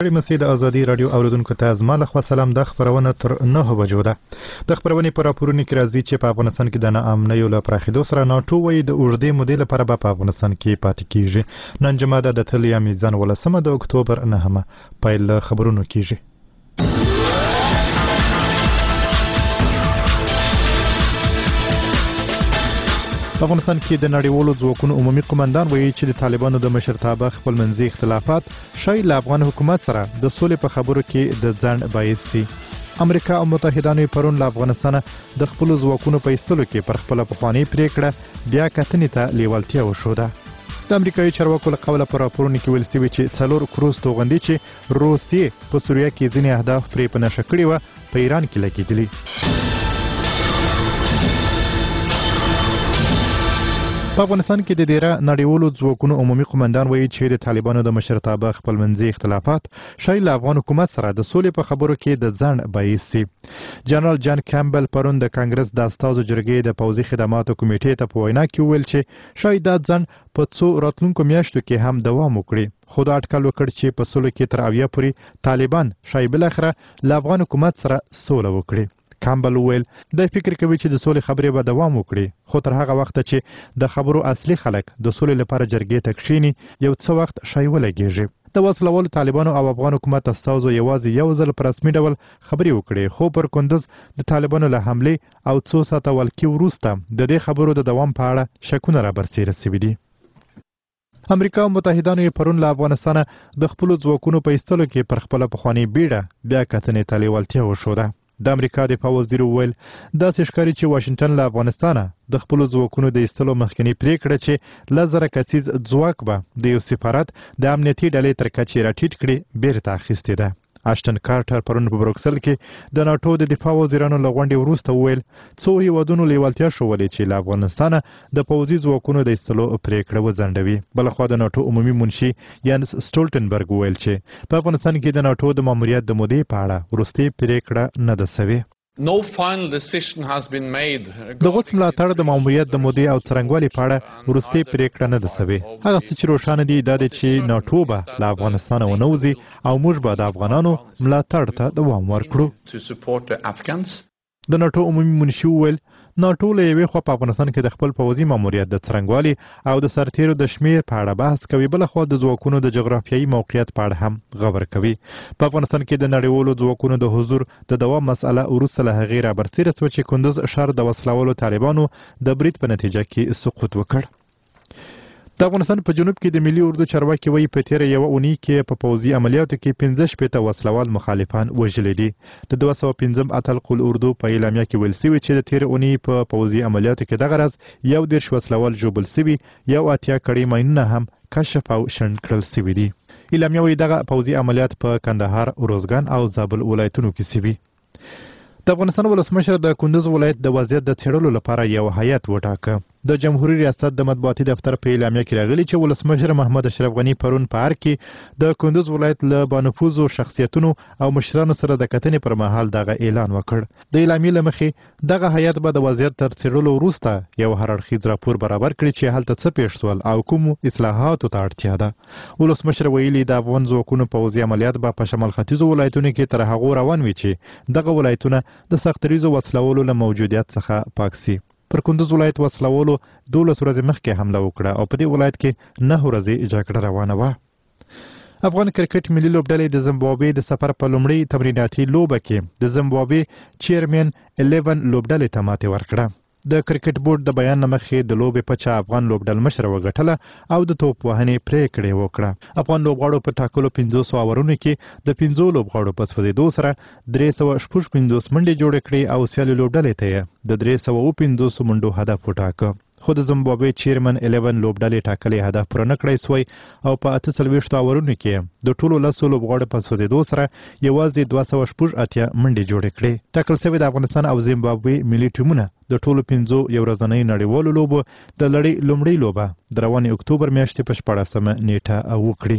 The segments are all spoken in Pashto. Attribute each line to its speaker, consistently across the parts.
Speaker 1: مسیح د ازادي رادیو اوریدونکو ته زما لخوا سلام. د خبرونه تر 9 بجو ده. د خبرونې پر راپورونو کې راځي چې په افغانستان کې د ناامنۍ له پراخېدو سره ناټو وايي د اوږدې مودې لپاره په افغانستان کې پاتې کیږي. نن جمعه د تلیا میزان ولسمه د اکتوبر 9 پیل خبرونو کیږي. په افغانستان کې د نړیوالو ځواکونو عمومي قومندان وایي چې د طالبانو د مشرتابه خپلمنځي اختلافات شاید له افغان حکومت سره د سولې په خبرو کې د ځنډ باعث شي. امریکا او متحدانو پرون له افغانستان د خپل ځواکونو په ایستلو کې پر خپل پخوانی پریکړه بیا کتنې ته لیوالتیا وښوده. د امریکایي چارواکو له قوله پر راپورونو کې ویل شوي چې 4 کروز توغندي چې روسیې په سوریه کې ځینې اهداف پرې په نښه کړي وو په ایران کې لګېدلي. په افغانستان کې د ډیره نړیوالو ځواکونو عمومي قومندان وایي چې د طالبانو د مشرتابه خپلمنځي اختلافات شاید له افغان حکومت سره د سولې په خبرو کې د ځنډ باعث شي. جنرال جان کامبل پرون د کانګرس د استازو جرګې د پوځي خدماتو کمیټې ته په وینا کې ویل چې شاید دا ځنډ په څو راتلونکو میاشتو کې هم دوام وکړي. خو دا اټکل وکړ چې په سولې کې تر اویا پورې طالبان شاید بالاخره له افغان حکومت سره سوله وکړي. کامبل ویل د فکر کوي چې د سولې خبرې به دوام وکړي، خو تر هغه وخت چې د خبرو اصلي خلک د سولې لپاره جرګې ته کښیني یو څه وخت شای ولګیږي. د وسلوالو طالبانو او افغان حکومت استازو یوازې یو ځل په رسمي ډول خبرې وکړې، خو پر کندوز د طالبانو له حملې او څو ساعته ولکې وروسته د دې خبرو د دوام په اړه شکونه را برسېره شوي دي. امریکا او متحدانو پرون له افغانستان د خپل ځواکونو په ایستلو کې پر خپل پخوانی بیړه بیا کتنې ته لیوالتیا وښوده. د امریکا دفاع وزیر ویل داسې ښکاري چې واشنگټن له افغانستانه د خپل ځواکونو د ایستلو مخکنی پریکړه چې 1000 کسیز ځواک به د یو سفارت د امنیتي ډلې تر کچې راټیټ کړي بیرته اخیستې ده. اشټن کارټر پرون په بروکسل کې د ناټو د دفاع وزیرانو له غونډې وروسته ویل څو هیوادونو لیوالتیا ښودلې چې له افغانستانه د پوځي ځواکونو د ایستلو پریکړه وځنډوي. بلخوا د ناټو عمومي منشي یانس سټولټنبرګ ویل چې په افغانستان کې د ناټو د ماموریت د مودې په اړه وروستۍ پریکړه نه ده شوې.
Speaker 2: No final decision has been made.
Speaker 1: د غوڅ ملاتړ د ماموریت د مودې او څرنګوالي په اړه وروستۍ پریکړه نه ده شوې. هغه څه چې روښانه دي دا دی چې ناټو به له افغانستانه ونه وځي او موږ به د افغانانو ملاتړ ته دوام ورکړو. د ناټو عمومي منشي وویل ناټو له یوې خوا په افغانستان کې د خپل پوځي ماموریت د څرنګوالي او د سرتیرو د شمیر په اړه بحث کوي، بل خو د ځواکونو د جغرافیایي موقعیت په اړه هم خبر کوي. په افغانستان کې د نړیوالو ځواکونو د حضور د دوام مسأله وروسته له هغې را برسېره شوه چې کندوز ښار د وسلوالو طالبانو د برید په نتیجه کې سقوط وکړ. د افغانستان په جنوب کې د ملي اردو چارواکي وایي په تیره یوه اونۍ کې په پوځي عملیاتو کې 15 وسلوال مخالفان وژلي دي. د 205 اتل قل اردو په اعلامیه کې ویل شوي چې د تیره اونۍ په پوځي عملیاتو کې دغه راز 11 وسلوال ژوبل شوي، 80 کړۍ ماینونه هم کشف او شنډ کړل شوي دي. اعلامیه وایي دغه پوځي عملیات په کندهار، روزګان او زابل ولایتونو کې شوي. د افغانستان ولسمشر د کندوز ولایت د وضعیت د څېړلو لپاره یو هیات وټاکه. د جمهوریت ریاست د مطبوعاتي دفتر په اعلامیه کې راغلي چې ولسمشر محمد اشرف غني پرون په ار کې د کندوز ولایت له بانفوذو شخصیتونو او مشرانو سره د کتنې پر مهال دغه اعلان وکړ. د اعلامیې له مخې دغه هیات به د وضعیت تر څېړلو وروسته یو هرړخیز راپور برابر کړي چې هلته څه پیښ شول او کوم اصلاحاتو ته اړتیا ده. ولسمشر ویلي د افغان ځواکونو پوځي عملیات به په شمال ختیځو ولایتونو کې تر هغو روان وي چې دغه ولایتونه د سختریزو وسلوالو له موجودیت څخه پاک شي. پر کندوز ولایت وسلوالو 12 ورځې مخکې حمله وکړه او په دې ولایت کې 9 ورځې جګړه روانه وه. افغان کرکټ ملي لوبډلې د زیمبابوې د سفر په لومړۍ تمریناتي لوبه کې د زیمبابوې چیرمن 11 لوبډلې ته ماتې ورکړه. د کرکټ بورډ د بیان مخې د لوبې پچا افغان لوبډل مشر وګټله او د توپ وهنې پریکړې وکړه. افغان لوبغاړو په ټاکلو 500 اورونو کې د 5 لوبغاړو په سوځېدو سره 356 منډې جوړې کړې او سیالي لوبډلې ته د 350 منډو هدف وټاکه. خو د زیمبابوې چیرمن 11 لوبډلې ټاکلې هدف پوره نه کړی سوی او په 48 اورونو کې د ټولو 10 لوبغاړو په سوځېدو سره یوازې 288 منډې جوړې کړې. ټاکل شوی د افغانستان او زیمبابوې ملي ټیمونه د ټولو 5 یو ورځنۍ نړیوالو لوبو د لړۍ لومړۍ لوبه د روانې اکتوبر میاشتې په 14 نیټه وکړي.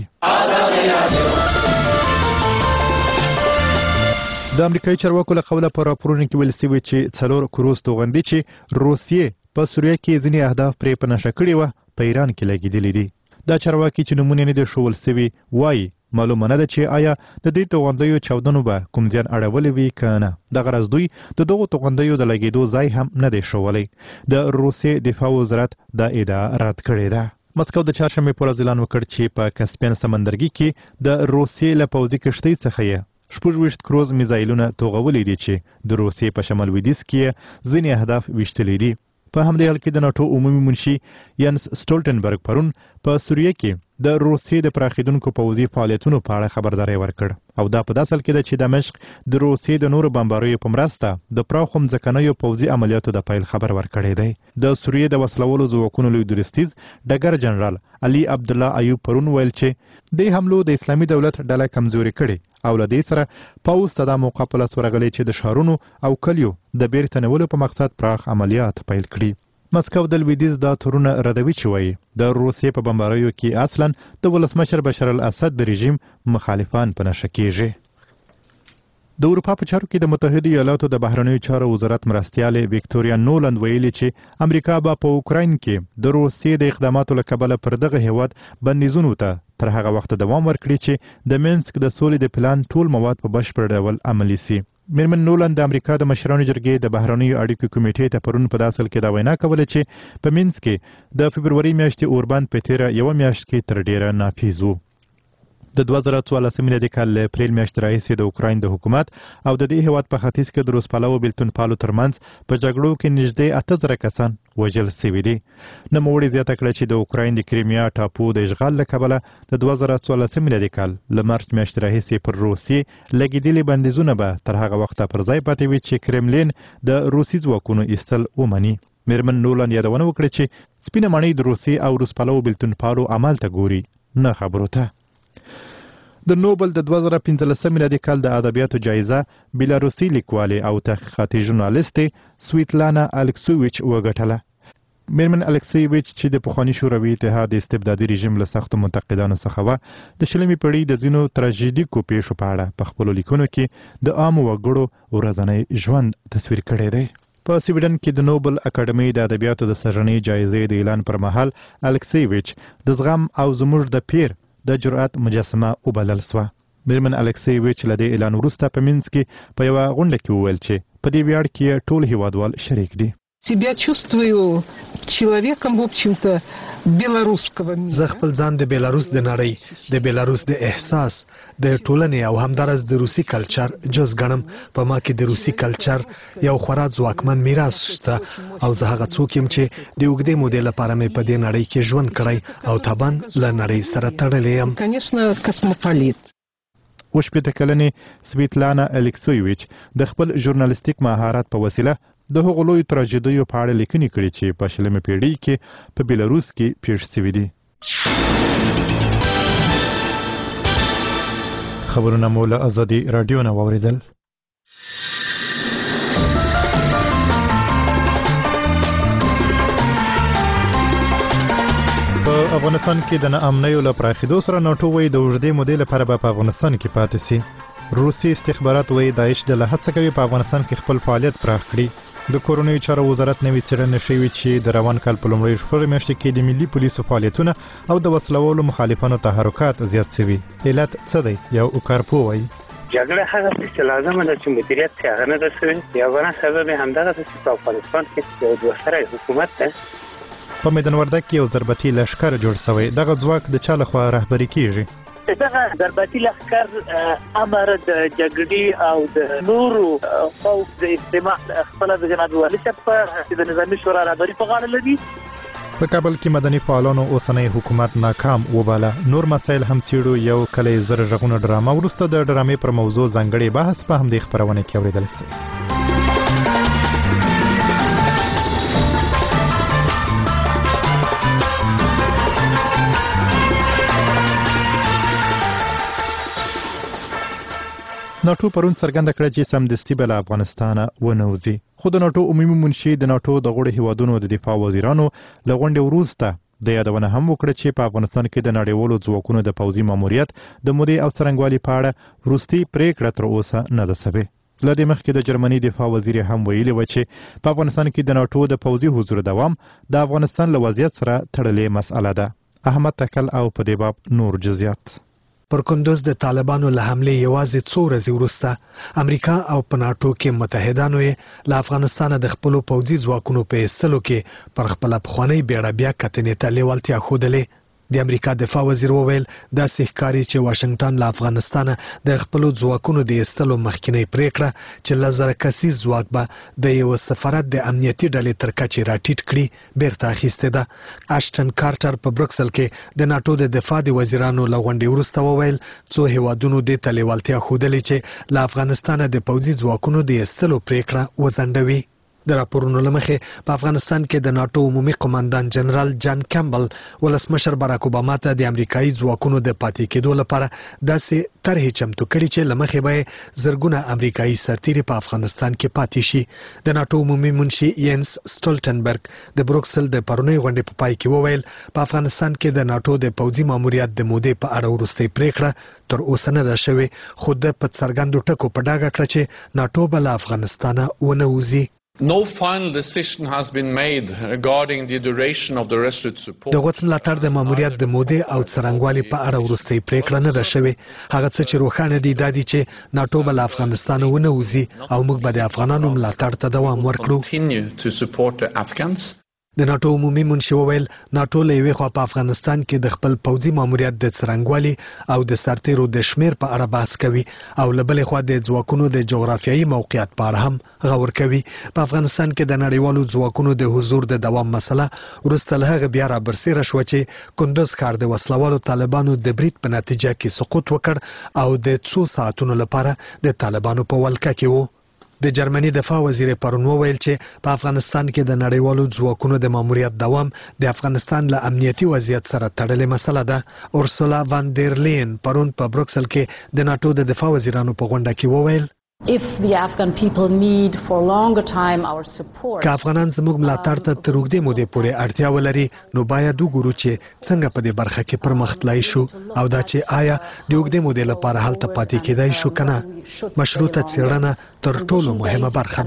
Speaker 1: د امریکایي چارواکو له قوله په راپورونو کې ویل شوي چې 4 کروز توغندي چې روسیې په سوریه کې ځینې اهداف پرې په نښه کړي وه په ایران کې لګېدلي دي. دا چارواکي چې نومونه نه دي ښوول شوي وایي معلومه نه ده چې آیا د دې توغندیو چاودنو به کوم زیان اړولی وي که نه. دغه راز دوی د دغو توغندیو د لګېدو ځای هم نه دی ښولی. د روسیې دفاع وزارت دا ادعا رد کړې ده. مسکو د چهارشنبې په ورځ اعلان وکړ چې په کسپین سمندرګي کې د روسیې له پوځي کښتۍ څخه یې 26 کروز میزایلونه توغولي دي چې د روسیې په شمال لویدیځ کې ځینې اهداف ویشتلي دي. په همدې حال کې د ناټو عمومي منشي ینس سټولټنبرګ پرون په سوریه کې د روسیې د پراخېدونکو پوځي فعالیتونو په اړه خبرداری ورکړ او دا په داسې حال کې ده چې دمشق د روسیې د نورو بمباریو په مرسته د پراخو ځمکنیو پوځي عملیاتو د پیل خبر ورکړی دی. د سوریې د وسلوالو ځواکونو لوی درستیز ډګر جنرال علي عبدالله ایوب پرون ویل چې د حملو د اسلامي دولت ډله کمزوري کړي او له دې سره پوځ ته دا موقع په لاس ورغلی چې د ښارونو او کلیو د بیرته نیولو په مقصد پراخ عملیات پیل کړي. مسکو د لویدیځ دا تورونه ردوي چې وایي د روسیې په بمباریو کې اصلا د ولسمشر بشار الاسد د رژیم مخالفان په نښه کېږي. د اروپا په چارو کې د متحده ایالاتو د بهرنیو چارو وزارت مرستیالې ویکټوریا نولند ویلي چې امریکا به په اوکراین کې د روسیې د اقداماتو له کبله پر دغه هیواد بندیزونو ته تر هغه وخته دوام ورکړي چې د مینسک د سولې د پلان ټول مواد په بشپړ ډول عملي سي. میرمن نولند د امریکا د مشرانو جرګې د بهرنیو اړیکو کمیټې ته پرون په داسې حال کې دا وینا کوله چې په مینسک کې د فبروري میاشتې اوربند په تیره یوه میاشت کې تر ډیره نافذ و. د 2014 میلادي کال له اپریل میاشتې راهیسې د اوکراین د حکومت او د دې هیواد په ختیځ کې د روسپالو بیلتون پالو ترمنځ په جګړو کې نږدې 8000 کسان وژل شوي دي. نوموړي زیاته کړه چې د اوکراین د کریمیا ټاپو د اشغال له کبله د 2014 میلادي کال له مارچ میاشتې راهیسې پر روسیې لګېدلي بندیزونه به تر هغه وخته پر ځای پاتې وي چې کرملین د روسي ځواکونو ایستل ومني. میرمن نولند یادونه وکړه چې سپینه ماڼۍ د روسیې او روسپالو بیلتون پالو عمل ته ګوري نه خبرو ته. د نوبل د 2015 میلادي کال د ادبیاتو جایزه بیلاروسي لیکوالې او تحقیقاتي ژورنالیستې سویتلانا الکسوویچ وګټله. میرمن الکسیویچ چې د پخواني شوروي اتحاد د استبدادي رژیم له سختو منتقدانو څخه وه د شلمې پېړۍ د ځینو تراژیدیکو پیښو په اړه په خپلو لیکنو کې د عامو وګړو ورځنی ژوند تصویر کړی دی. په سویډن کې د نوبل اکاډمۍ د ادبیاتو د سرنۍ جایزې د اعلان پر مهال الکسیویچ د زغم او زموږ د پیر د جرأت مجسمه وبلل سوه. میرمن الکسیویچ له دې اعلان وروسته په مینسک کې په یوه غونډه کې وویل چې په دې ویاړ کې ټول هیوادوال شریک دي.
Speaker 3: себя чувствую человеком, в общем-то, белорусского мира.
Speaker 4: زه خپل ځان د بیلاروس د نړۍ د بیلاروس د احساس د ټولنې او همدارس د روسي کلچر جز ګڼم. په ما کې د روسي کلچر یو خورا ځواکمن میراث شته او زه هغه څوک یم چې د اوږدې مودې لپاره مې په دې نړۍ کې ژوند کړی او طبعا له نړۍ سره تړلی یم.
Speaker 3: Конечно, космополит.
Speaker 1: 28 کلنې سویتلانا الکسیویچ د خپل ژورنالیستیک مهارت په وسیله د هغو لویو تراژیدیو په اړه لیکنې کړي چې په شلمې پېړۍ کې په بیلاروس کې پیښ شوي دي. خبرونه مو له ازادي راډیو نه واورېدل. په افغانستان کې د ناامنیو له پراخېدو سره ناټو وایي د اوږدې مودې لپاره به په افغانستان کې پاتې سي. روسي استخبارات وایي داعش ډله هڅه کوي په افغانستان کې خپل فعالیت پراخ کړي. د کورنیو چارو وزارت نوې څېړنه شوې چې د روان کال په لومړیو شپږو میاشتو کې د ملي پولیسو فعالیتونه او د وسلوالو مخالفانو تحرکات زیات شوي. علت څه دی؟ یو کارپوه وایي
Speaker 5: جګړه هغه څه چې لازمه ده چې مدیریت یې هغه نه ده شوی. یو بله سبب یې همدغه ده چې په افغانستان کې یو دوه سری حکومت ده.
Speaker 1: په میدان وردګ کې یو ضربتي لښکر جوړ شوی. دغه ځواک د چا لخوا رهبري کیږي؟
Speaker 6: دغه ضربتي لښکر امر د جګړې او د نورو فوج د اجتماع خپل د جناب والي صاحب د نظامي شورا رهبري په غاړه لري.
Speaker 1: په کابل کې مدني فعالانو اوسنی حکومت ناکام وباله. نور مسایل هم څېړو. یو کلی زر غږونه ډرامه وروسته د ډرامې پر موضوع ځانګړی بحث په همدې خپرونه کې اورېدلی شي. ناټو پرون څرګنده کړه چې سمدستي به له افغانستانه ونوځي. خو د ناټو عمومي منشي د ناټو د غړو هیوادونو د دفاع وزیرانو له غونډې وروسته د یادونه هم وکړه چې په افغانستان کې د نړیوالو ځواکونو د پوځي ماموریت د مودې او څرنګوالي په اړه وروستۍ پریکړه تر اوسه نه ده شوې. له دې مخکې د جرمني دفاع وزیر هم ویلي و چې په افغانستان کې د ناټو د پوځي حضور دوام د افغانستان له وضعیت سره تړلې مسأله ده. احمد تکل او په دې باب نور جزئیات.
Speaker 4: پر کندوز د طالبانو له حمله یوازې څو ورځې وروسته امریکا او په ناتو کې متحدانو له افغانستان د خپل پوځي ځواکونو په ایستلو کې پر خپل پخوانی بیړه بیا کتنې ته لیوالتیا ښودلې. د امریکا دفاع وزیر وویل دا ښکاري چې واشنگټن له افغانستان د خپل ځواکونو د ایستلو مخکینی پریکړه چې لزر کسیز ځواک به د یو سفارت د امنیتي ډلې تر کچې راټیټ کړي بیرته اخیسته ده. اشټن کارټر په بروکسل کې د ناتو د دفاع د وزیرانو له غونډې وروسته وویل څو هیوادونو د تلیوالتیا خودلې چې له افغانستان د پوځي ځواکونو د ایستلو پریکړه وزندوي. د راپورونو لمخې په افغانستان کې د ناتو عمومي قوماندان جنرال جان کیمبل ولسمشر باراک اوباما ته د امریکایي ځواکونو د پاتې کېدو لپاره داسې طرحې چمتو کړي چې لمخې به زرګونه امریکایي سرتیري په افغانستان کې پاتې شي. د ناتو عمومي منشي ینس سټولټنبرګ د بروکسل د پرونی غونډې په پای کې وویل په افغانستان کې د ناتو د پوځي ماموریت د مودې په اړه وروستۍ پریکړه تر اوسه نه ده شوې، خو د په څرګندو ټکو په ډاګه کړه چې ناتو به له افغانستانه ونه وځي.
Speaker 2: No final decision has been made regarding the duration of the resolute support.
Speaker 4: د غوڅ ملاتړ د ماموریت د مودې او څرنګوالي په اړه وروستۍ پریکړه نه ده شوې. هغه څه چې روښانه دي دا دي چې ناتو به له افغانستانه ونه وځي او موږ به د افغانانو ملاتړ ته دوام ورکړو.
Speaker 2: Continue to support the Afghans.
Speaker 4: د ناتو عمومي منشي وویل ناتو له یوې خوا په افغانستان کې د خپل پوځي ماموریت د څرنګوالي او د سرتیرو د شمیر په اړه بحث کوي او له بلې خوا د ځواکونو د جغرافیایي موقعیت په اړه هم غور کوي. په افغانستان کې د نړیوالو ځواکونو د حضور د دوام مسله وروسته له هغه بیا رابرسېره شوه چې کندوز ښار د وسلوالو طالبانو د برید په نتیجه کې سقوط وکړ او د څو ساعتونو لپاره د طالبانو په ولکه کې و. د جرمني دفاع وزیر پرون وویل چې په افغانستان کې د نړیوالو ځواکونو د ماموریت دوام د افغانستان له امنیتي وضعیت سره تړلې مسله ده. اورسولا وان دیر لین پرون په بروکسل کې د ناتو د دفاع وزیرانو په غونډه کې وویل
Speaker 7: If the Afghan people need for longer time our support.
Speaker 4: که افغانان زموږ ملاتړ ته تر اوږدې مودې پورې اړتیا ولري نو باید وګورو چې څنګه په دې برخه کې پرمخ تلای شو او دا چې آیا د اوږدې مودې لپاره هلته پاتې کېدای شو کنه. مشروطه څېړنه تر ټولو مهمه برخه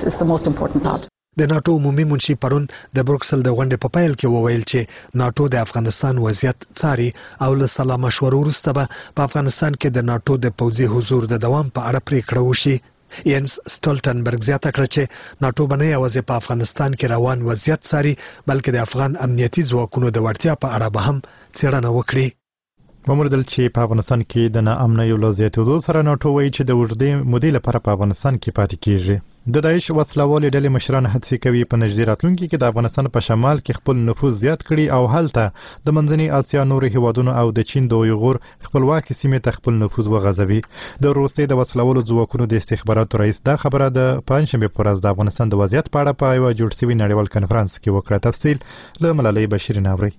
Speaker 4: ده. د ناتو عمومي منشي پرون د بروکسل د غونډې په پیل کې وویل چې ناتو د افغانستان وضعیت څاري او له سلا مشورو وروسته به په افغانستان کې د ناتو د پوځي حضور د دوام په اړه پریکړه وشي. ینس سټولټنبرګ زیاته کړه چې ناتو به نه یوازې په افغانستان کې روان وضعیت څاري بلکې د افغان امنیتي ځواکونو د وړتیا په اړه به هم څېړنه وکړي.
Speaker 1: وموندل چې په افغانستان کې د ناامنۍ یو له زیاتېدو سره ناتو وایي چې د اوږدې مودې لپاره په افغانستان کې پاتې کیږي. د داعش وسلوالې ډلې مشران هڅې کوي په نږدې راتلونکي کې د افغانستان په شمال کې خپل نفوذ زیات کړي او هلته د منځنۍ اسیا نورو هیوادونو او د چین د اویغور خپلواکې سیمې ته خپل نفوذ وغځوي. د روسیې د وسلوالو ځواکونو د استخباراتو رئیس دا خبره د پنځشنبې په ورځ د افغانستان د وضعیت په اړه په یوه جوړ شوي نړیوال کنفرانس کې وکړه. تفصیل له ملالۍ بشیر ناوري.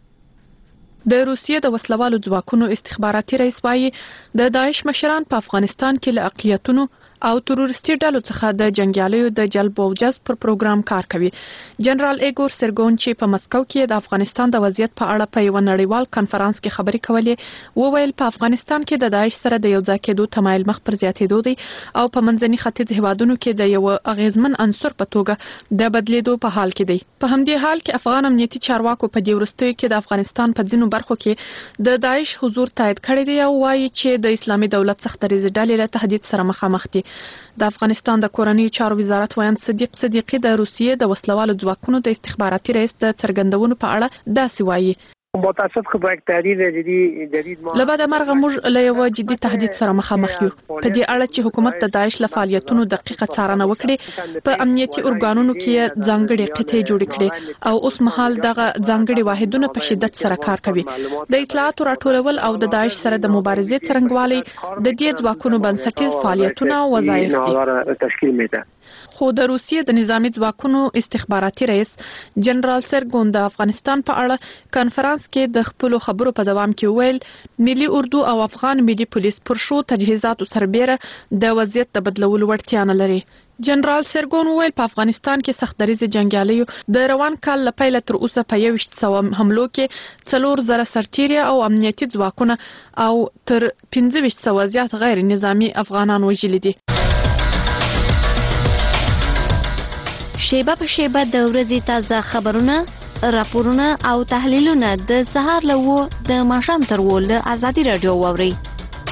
Speaker 8: د روسیې د وسلوالو ځواکونو استخباراتي رئیس وایي د داعش مشران په افغانستان کې له اقلیتونو او تروریستي ډلو څخه د جنگیالیو د جلب او جذب پر پروګرام کار کوي. جنرال ایګور سرګون چې په مسکو کې د افغانستان د وضعیت په اړه په یو نړیوال کنفرانس کې خبرې کولې وویل په افغانستان کې د داعش سره د یو ځای کېدو تمایل مخ پر زیاتېدو دی او په منځني ختیځ هیوادونو کې د یو اغیزمن عنصر په توګه د بدلیدو په حال کې دی. په همدې حال کې افغان امنیتي چارواکو په دې وروستیو کې د افغانستان په ځینو برخو کې د داعش حضور تایید کړی دی او وایي چې د اسلامي دولت سخت دریځ ډلې له تهدید سره مخامخ دي. د افغانستان د کورنیو چارو وزارت ویاند صدیق صدیقی د روسیې د وسلوالو ځواکونو د استخباراتي رئیس د څرګندونو په اړه داسې وایي
Speaker 5: متاسف که با یک تهدید جدید ما
Speaker 8: لبعد مرغه موږ له یو جدي تهدید سره مخامخ یو. په دې اړه چې حکومت د داعش له فعالیتونو دقیقه څارنه وکړي په امنیتي ارګانونو کې ځانګړي قطعې جوړې کړي او اوس مهال دغه ځانګړي واحدونه په شدت سره کار کوي. د اطلاعاتو راټولول او د داعش سره د مبارزې څرنګوالي د دې ځواکونو بنسټیز فعالیتونه او وظایف دي. خو د روسیې د نظامی ځواکونو استخباراتي رئیس جنرال سرګون د افغانستان په اړه کنفرانس کې د خپل خبرو په دوام کې ویل ملي اردو او افغان ملي پولیس پر شو تجهیزاتو سربېره د وضعیت د بدلولو وړتیا نه لري. جنرال سرګون ویل په افغانستان کې سخت دریځ جنگیالیو د روان کال له پیله تر اوسه په 100 حملو کې 4000 سرتیري او امنیتي ځواکونه او تر 1500 زیات غیر نظامی افغانان وژلي دي.
Speaker 9: شیبه په شیبه د ورځې تازه خبرونه، راپورونه او تحلیلونه د سهار له 9 د ماښام تر 10 له ازادي رادیو واوري.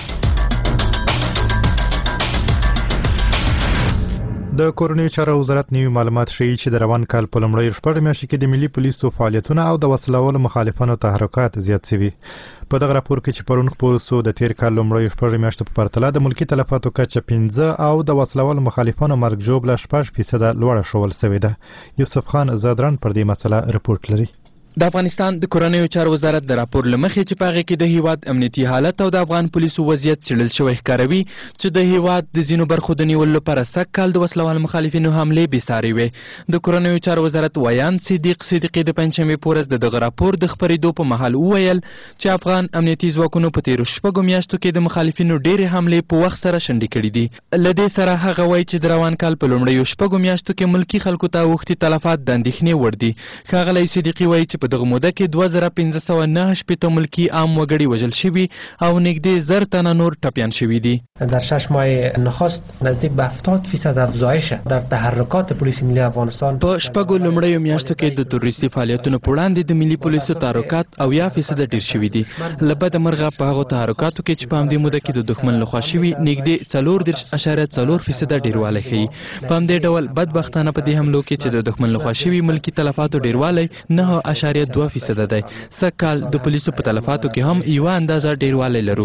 Speaker 1: د کورنیو چارو وزارت نوي معلومات ښیي چې د روان کال په لومړیو شپږ میاشتو کې د ملي پولیسو فعالیتونه او د وسلوالو مخالفانو تحرکات زیات شوي. په دغه راپور کې چې پرون خپور شو د تیر کال لومړیو شپږ میاشتو په پرتله د ملکی تلفاتو کچه 15 او د وسلوالو مخالفانو مرګ ژوبله 6% لوړه شول شوې ده. یوسف خان زادران پر دې مسله رپورټ لري.
Speaker 10: د افغانستان د کورنیو چارو وزارت د راپور لمخې چې پاغه کې د هیواد امنیتي حالت او د افغان پولیسو وضعیت څېړل شوی ښکاروي چې د هیواد د ځینو برخو د نیولو لپاره سږ کال د وسلوال مخالفینو حملې بېسارې وې. د کورنیو چارو وزارت ویان صدیقي د پنجشنبې په ورځ دغه راپور د خپرېدو په مهال وویل چې افغان امنیتي ځواکونو په تیرو شپږو میاشتو کې د مخالفینو ډېرې حملې په وخت سره شنډې کړي دي. له دې سره هغه وایي چې د روان کال په لومړیو شپږو میاشتو کې ملکي خلکو ته اوښتي تلفات د اندېښنې وړ دي. ښاغلی صدیقي وایي چې په دغه موده کې 2509 ملکی عام وګړي وژل شوي او نږدې 1000 تنه نور ټپیان شوي دي.
Speaker 11: در 6 ماه نخست نزدیک به 70% افزایش در تحرکات پلیس ملی افغانستان
Speaker 10: په شپږو لومړیو میاشتو کې د تروریستي فعالیتونو په وړاندې د ملي پولیسو تحرکات 80% ډیر شوي دي. له بده مرغه په هغو تحرکاتو کې چې په همدې موده کې د دښمن لخوا شوي نږدې 4.4% ډیروالی ښیي. په همدې ډول بدبختانه په دې حملو کې چې د دښمن لخوا شوي ملکي تلفاتو ډیروالی 9.2% دی. سږ کال د پولیسو په تلفاتو کې هم یوه اندازه ډیروالی لرو.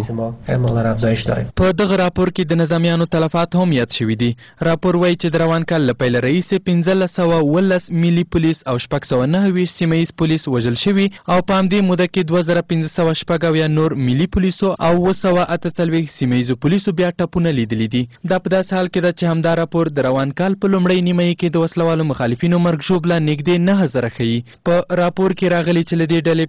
Speaker 10: په دغه راپور کې د نظامیانو تلفات هم یاد شوي دي. راپور وایي چې د روان کال له پیله راهیسې 1519 ملي پولیس او 629 سیمه ییز پولیس وژل شوي او په همدې موده کې 2516 نور ملي پولیسو او 248 سیمه ییزو پولیسو بیا ټپونه لیدلي دي. دا په داسې حال کې ده چې همدا راپور د روان کال په لومړۍ نیمایي کې د وسلوالو مخالفینو مرګ ژوبله نږدې 9000 ښیي. په راپور کې راغلي چې له دې ډلې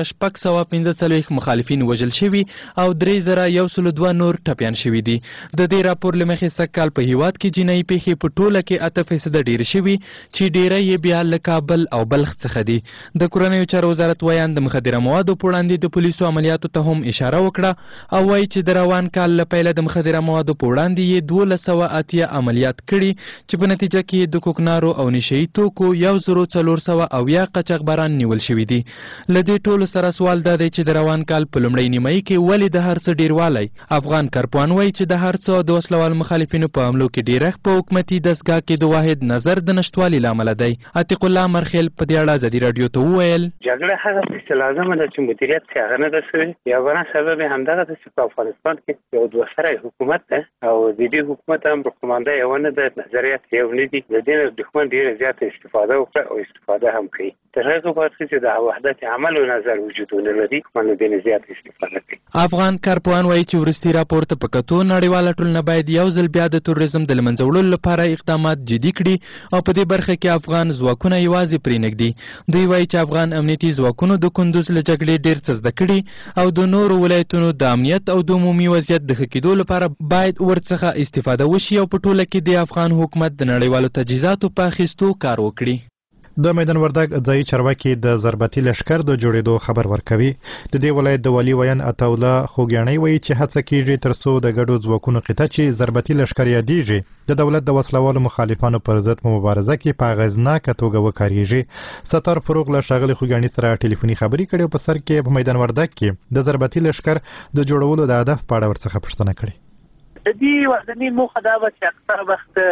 Speaker 10: 15645 مخالفین وژل شوي او 3102 نور ټپیان شوي دي. د دې راپور له مخې سږ کال په هیواد کې جنایي پیښې په ټوله کې 8% ډېرې شوي چې ډېری یې بیا له کابل او بلخ څخه دي. د کورنیو چارو وزارت ویان د مخدره موادو په وړاندې د پولیسو عملیاتو ته هم اشاره وکړه او وایي چې د روان کال له پیله د مخدره موادو په وړاندې یې 1280 عملیات کړي چې په نتیجه کې د کوکنارو او نشهیي توکو 1470 قاچاقبران نیول شوي دي. له دې ټولو سره سوال دا دی چې د روان کال په لومړۍ نیمایي کې ولې د هر څه ډیروالی. افغان کارپوهان وایي چې د هر څه د وسلوال مخالفینو په حملو کې ډیرښت په حکومتي دستګاه کې د واحد نظر د نشتوالي له امله دی. عتیق الله مرخیل په دې اړه ازادي راډیو ته وویل
Speaker 5: جګړه هغه څه چې لازمه ده چې مدیریت یې هغه نه ده شوې. یو بل سبب یې همدغه ده چې په افغانستان کې یو دوه سری حکومت ده او د دې حکومت هم رقمنده یو نه ده، نظریات یو نه دي. د دې دښمن ډېره زیاته استفاده وکړه او استفاده هم کوي. تر هغه وخت چې د وحدت عمل او نظر وجود نه لري باندې د زیات استفاده کوي.
Speaker 10: افغان کارپوهان وایي چې وروستي راپور ته په کتو نړیواله ټولنه باید یو ځل بیا د تروریزم د له منځه وړلو لپاره اقدامات جدي کړي او په دې برخه کې افغان ځواکونه یوازې پرېنږدي. دوی وایي چې افغان امنیتي ځواکونو د کندوز له جګړې ډېر څه زده کړي او د نورو ولایتونو د امنیت او د عمومي وضعیت د ښه کېدو لپاره باید ورڅخه استفاده وشي او په ټوله کې د افغان حکومت د نړیوالو تجهیزاتو په اخیستو کار وکړي.
Speaker 1: د میدان وردګ ځایي چارواکي د ضربتي لشکر د جوړېدو خبر ورکوي. د دې ولایت د والي ویان عطاالله خوږیاڼی وایي چې هڅه کیږي ترڅو د ګډو ځواکونو قطعه چې ضربتي لشکر یادیږي د دولت د وسلوالو مخالفانو پر ضد مبارزه کې په اغیزناکه توګه وکاریږي. ستار فروغ له ښاغلي خوږیاڼي سره ټلیفوني خبرې کړې او په سر کې په میدان وردګ کې د ضربتي لشکر د جوړولو د هدف په اړه ورڅخه پوښتنه کړې.
Speaker 6: د دې ورځنی موخه دا و چې اکثره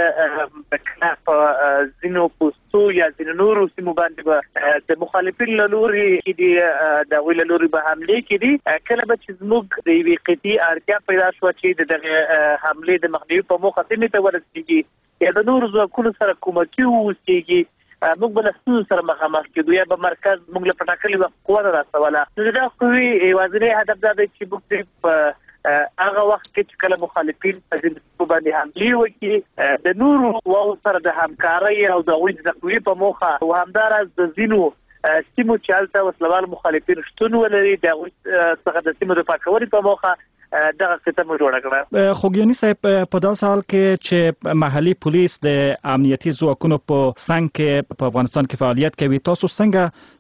Speaker 6: وخت په ځینو پوسټو یا ځینو نورو سیمو باندې د مخالفین له لوري کې د هغوی له لوري به حملې کېدي. کله به چې زموږ د یوې قطعي اړتیا پیدا شوه چې د دغې حملې د مخنیوي په موخه سیمې ته ورسېږي یا د نورو ځواکونو سره کومکي واوسېږي، موږ به له ستونزو سره مخامخ کېدو یا به مرکز موږ له په ټاکلي وخت قوه راسوله. نو د دغه قوې یوازینی هدف دا دی چې موږ په هغه وخت کې چې کله مخالفین په ځینو باندې حملې وکړي د نورو قواو سره د همکارۍ او د هغوی د تقویې په موخه او همداراز د ځینو سیمو چې هلته وسلوال مخالفین شتون ولري د هغوی څخه د سیمو د پاکولو په موخه دغه قطعه مو جوړه کړه.
Speaker 12: خوږیاڼي صاحب په داسې حال کې چې محلي پولیس د امنیتي ځواکونو په څنګ کې په افغانستان کې فعالیت کوي، تاسو څنګه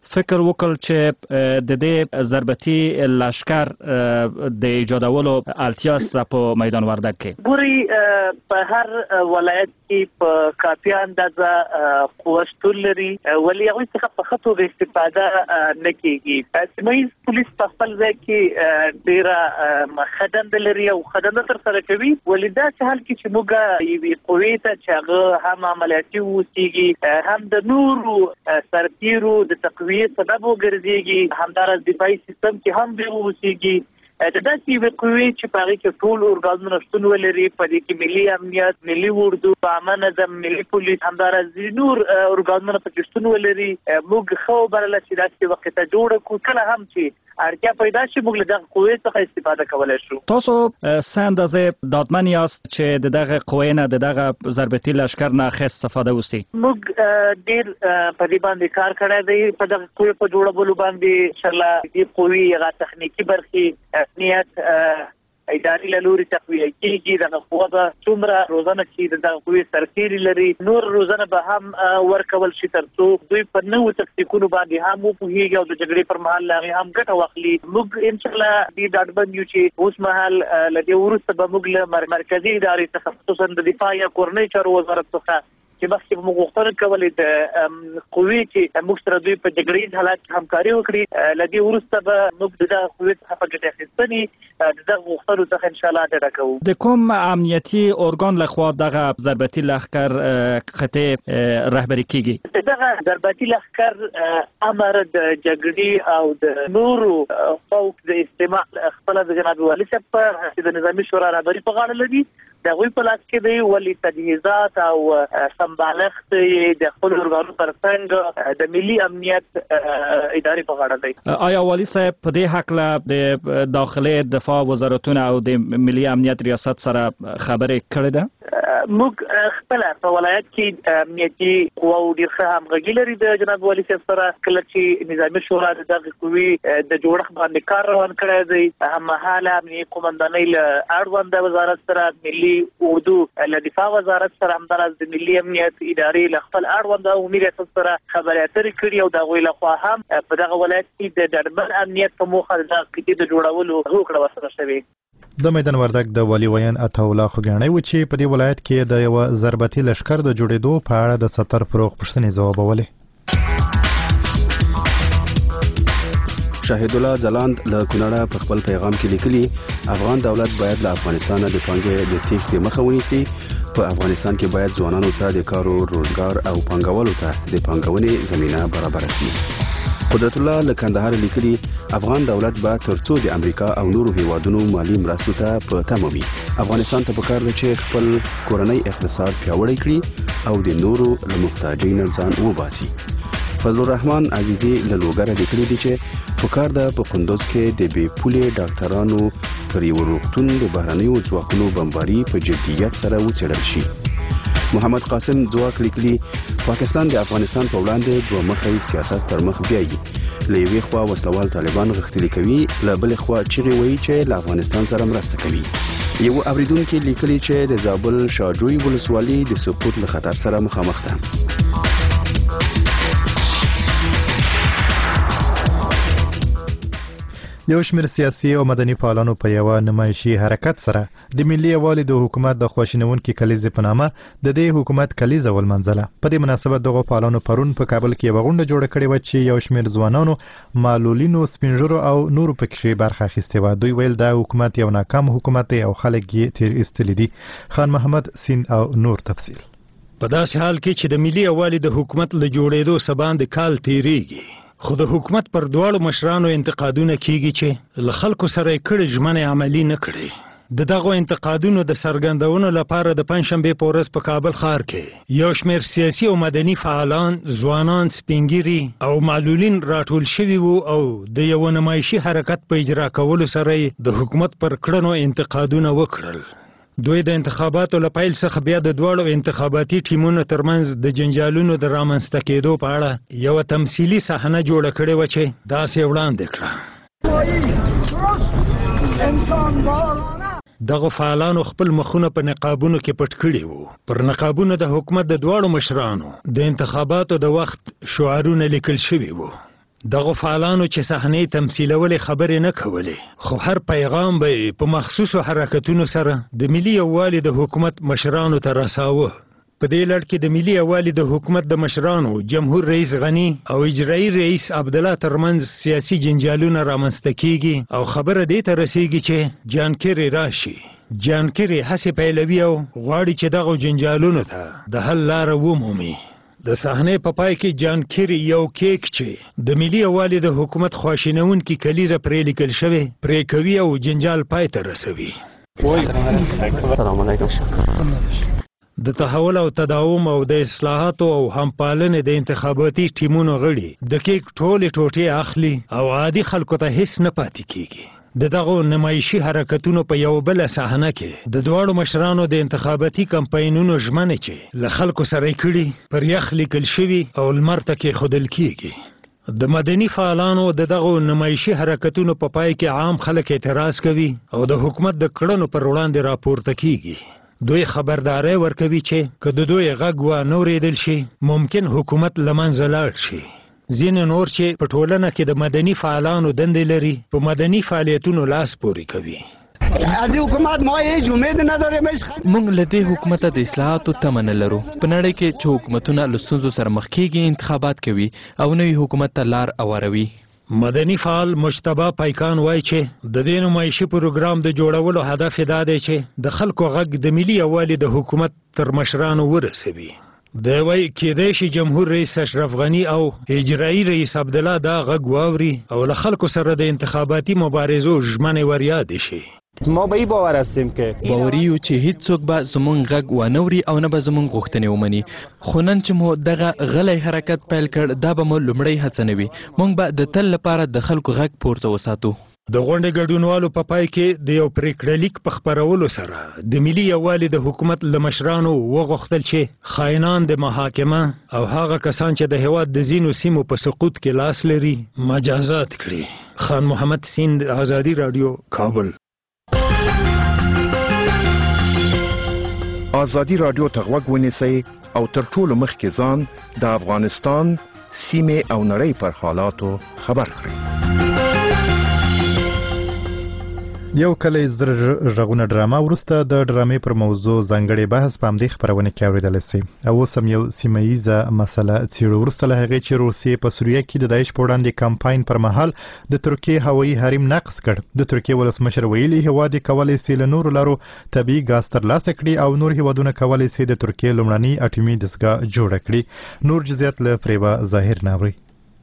Speaker 12: فکر وکړ چې د دې ضربتي لشکر د ایجادولو اړتیا شته په میدان وردګ کې؟
Speaker 6: ګوري په هر ولایت کې په کافي اندازه قوه شتون لري، ولې هغوی څخه په ښه توګه استفاده نه کېږي. سیمه ییز پولیس په خپل ځای کې ډېره ښه دنده لري او ښه دنده ترسره کوي، ولې داسې حال کې چې موږ یوې قوې ته چې هغه هم عملیاتي واوسېږي، هم د نورو سرتیرو د تقویې سبب وګرځېږي، همداراز دفاعي سیستم کې هم بیا واوسېږي. د داسې یوې قوې چې په هغې کې ټول ارګانونه شتون ولري، په دې کې ملي امنیت، ملي اردو، عامه نظم، ملي پولیس، همداراز نور ارګانونه پکې شتون ولري. موږ ښه وبلله چې داسې وخت ته جوړه کړو، کله هم چې اړتیا پیدا شي موږ له دغه قوې څخه استفاده کولی شو.
Speaker 12: تاسو څه اندازې ډاډمن یاست چې د دغه قوې نه د دغه ضربتي لشکر نه ښه استفاده وشي؟
Speaker 6: موږ ډېر په دې باندې کار کړی دی، په دغه قوې په جوړولو باندې انشاءالله دې قوې هغه تخنیکي برخې امنیت اداري له لوري تقویه کېږي. دغه قوه به څومره روزنه چې د دغه قوې سرتیري لري، نور روزنه به هم ورکول شي تر څو دوی په نوو تکتیکونو باندې هم وپوهېږي او د جګړې پر مهال له هغې هم ګټه واخلي. موږ انشاءالله دې ډاډمن یو چې اوس مهال له دې وروسته به موږ له مرکزي ادارې څخه خصوصا د دفاع یا کورنۍ چارو وزارت څخه چې مخکې موږ غوښتنه کولې د قوې چې موږ سره دوی په جګړیز حالات کې همکاري وکړي، له دې وروسته به موږ د دغه قوې څخه په ګټې اخیستنې د دغه غوښتنو څخه انشاءالله ډډه کوو.
Speaker 12: د کوم امنیتي ارګان لخوا دغه ضربتي لښکر قطعې رهبري کېږي؟
Speaker 6: دغه ضربتي لښکر امر د جګړې او د نورو فوق د استعمال خپله د جناب والي صاحب په د نظامي شورا رهبري په غاړه لري، د هغوی په لاس کې دی، ولې تجهیزات او سمبالښت د خپلو ارګانو تر څنګ د ملي امنیت ادارې په غاړه دی.
Speaker 12: آیا والي صاحب په دې هکله د داخلي دفاع وزارتونه او د ملي امنیت ریاست سره خبرې کړې ده؟
Speaker 6: موږ خپله په ولایت کې امنیتي قواو ډېر ښه همغږي لري د جناب والي صاحب سره. کله چې نظامي شورا د دغې قوې د جوړښت باندې کار روان کړی دی، هممهاله امنیتي قومندانۍ له اړونده وزارت سره، ملي اردو له دفاع وزارت سره، همداراز د ملي امنیت ادارې له خپل اړونده عمومي ریاست سره خبرې اترې کړي او د هغوی لخوا هم په دغه ولایت کې د ډاډمن امنیت په موخه د دغه قطعې د جوړولو هوکړه ورسره شوې.
Speaker 1: د میدان وردګ د والي ویان عطاالله خوګیاڼی و چې په دې ولایت کې د یو ضربتي لشکر د جوړېدو په اړه د ستر فروغ پوښتنې ځوابولې.
Speaker 13: شاهد الله ځلاند له کونړه په خپل پیغام کې لیکلي، افغان دولت باید له افغانستان د پانګې د تېښتې مخه ونیسي. په افغانستان کې باید ځوانانو ته د کار او روزګار او پانګوالو ته د پانګونې زمینه برابر شي. قدرت الله له کندهار لیکلي، افغان دولت به ترڅو د امریکا او نورو هیوادونو مالی مرستو ته په تمه وي. افغانستان ته پکار ده چې خپل کورنۍ اقتصاد پیاوړی کړي او د نورو له محتاجۍ نه ځان وباسي. فضل الرحمن عزیزی له لوګره لیکلي دي چې پکار ده په قندوز کې د بې پولې ډاکټرانو پر یو روغتون د بهرنیو ځواکونو بمباري په جدیت سره وڅېړل شي. محمد قاسم ځواک لیکلي، پاکستان د افغانستان په وړاندې دوه مخی سیاست پر مخ بیایي. له یوې خوا وسلوال طالبان غښتلي کوي، له بلې خوا چغې وایي چې له افغانستان سره مرسته کوي. یو اوریدونکي لیکلي چې د زابل شاجوی ولسوالي د سقوط له خطر سره مخامخ ده.
Speaker 1: یو شمېر سیاسي او مدني فعالانو په یوه نمایشي حرکت سره د ملي یووالي د حکومت د خواشینونکي کلیزې په نامه د دې حکومت کلیزه ولمنځله. په دې مناسبت دغو فعالانو پرون په کابل کې یوه غونډه جوړه کړې وه چې یو شمېر ځوانانو، معلولینو، سپینږیرو او نورو پکې برخه اخیستې وه. دوی ویل دا حکومت یو ناکام حکومت دی او خلک یې تیر ایستلي دي. خان محمد سین او نور تفصیل.
Speaker 14: په داسې حال کې چې د ملي یووالي د حکومت له جوړېدو څه باندې کال تیریږي، خو د حکومت پر دواړو مشرانو انتقادونه کیږي چې له خلکو سره یې کړې ژمنې عملي نه کړي. د دغو انتقادونو د څرګندولو لپاره د پنجشنبې په ورځ په کابل ښار کې یو شمېر سیاسي او مدني فعالان، ځوانان، سپینګیري او معلولین راټول شوي وو او د یو نمایشي حرکت په اجرا کولو سره د حکومت پر کړنو انتقادونه وکړل. دوی د انتخاباتو له پیل څخه بیا د دواړو انتخاباتي ټیمونو ترمنځ د جنجالونو د رامنځته کېدو په اړه یوه تمثیلي صحنه جوړه کړې وه چې داسې وړاندې کړه. دغه فعالانو خپل مخونه په نقابونو کې پټ کړي وو. پر نقابونو د حکومت د دواړو مشرانو د انتخاباتو د وخت شعارونه لیکل شوي وو. دغه فعالانو چې صحنه تمثيلولې خبرې نه کولې، خو هر پیغام به په مخصوصو حرکتونو سره د ملي یووالي د حکومت مشرانو ته رساوه. په دې لړ کې د ملي یووالي د حکومت د مشرانو جمهور رئیس غنی او اجرایی رئیس عبدالله ترمنځ سیاسي جنجالونه رامنځته کیږي او خبره دې ته رسیږي چې جان کیری راشي. جان کیری هڅې پیلوي او غواړي چې دغه جنجالونو ته د حل لاره ومومي. د صحنه په پای کې جان کیری یو کیک چې د ملي یووالي د حکومت خواشینونکي کلیزه پرې لیکل شوی پرې کوي او جنجال پای ته رسوي.
Speaker 15: السلام علیکم.
Speaker 14: د تحول او تداوم او د اصلاحاتو او همپالنې د انتخاباتي ټیمونو غړي د کیک ټولې ټوټې اخلي او عادي خلکو ته هیڅ نه پاتې کیږي. دغه نمایشي حرکتونو په یو بل صحنه کې د دواړو مشرانو د انتخاباتي کمپاینونو ژمنې چې له خلکو سره کړي پر یخ لیکل شوي او لمر ته کېښودل کیږي. د مدني فعالانو دغه نمایشي حرکتونو په پای کې عام خلک اعتراض کوي او د حکومت د کړنو پر وړاندې راپورته کیږي. دوی خبرداري ورکوي چې که د دوی غږ وانوریدل شي ممکن حکومت له منځه لاړ شي. ځینې نور چې په ټولنه کې د مدني فعالانو دندې لري په مدني فعالیتونو لاس پورې کوي.
Speaker 10: موږ له دې حکومته د اصلاحاتو تمه نه لرو. په نړۍ کې چې حکومتونه له ستونزو سره مخ کېږي انتخابات کوي او نوي حکومت ته لار هواروي.
Speaker 14: مدني فعال مجتبی پایکان وایي چې د دې نمایشي پروګرام د جوړولو هدف دا دی چې د خلکو غږ د ملي یووالي د حکومت تر مشرانو ورسوي. دی وایي کېدای شي جمهور رئیس اشرف غنی او اجرایی رئیس عبدالله دا غږ واوري او له خلکو سره د انتخاباتي مبارزو ژمنې وریادې شي.
Speaker 15: ما به این باور هستیم که
Speaker 10: باوري یو چې هیڅوک به زمونږ غږ وانوري او نه به زمونږ غوښتنې ومني. خو نن چې مو دغه غلی حرکت پیل کړ دا به مو لومړی هڅه نه وي. موږ به د تل لپاره د خلکو غږ پورته وساتو.
Speaker 14: د غونډې ګډونوالو په پای کې د یو پریکړه لیک په خپرولو سره د ملي یووالي د حکومت له مشرانو وغوښتل چې خاینان د محاکمه او هغه کسان چې د هیواد د ځینو سیمو په سقوط کې لاس لري مجازات کړي. خان محمد سیند، آزادی رادیو، کابل.
Speaker 16: آزادی رادیو ته غوږ ونیسئ او تر ټولو مخکې ځان د افغانستان سیمې او نړۍ پر حالاتو خبر کړئ.
Speaker 1: یو کلی زر ژغونه ډرامه وروسته د ډرامې پر موضوع ځانګړی بحث په همدې خپرونه کې اورېدلی سي. او اوس هم یو سیمه ییزه مسله څېړو. وروسته له هغې چې روسیې په سوریه کې د داعش په وړاندې کمپاین پر مهال د ترکیې هوایي حریم نقض کړ. د ترکیې ولسمشر ویلي هیواد یې کولی سي له نورو لارو طبیعي ګاز ترلاسه کړي او نور هیوادونه کولی سي د ترکیې لومړنۍ اټومي دستګاه جوړه کړي. نور جزئیات له فریبا ظاهر ناوري.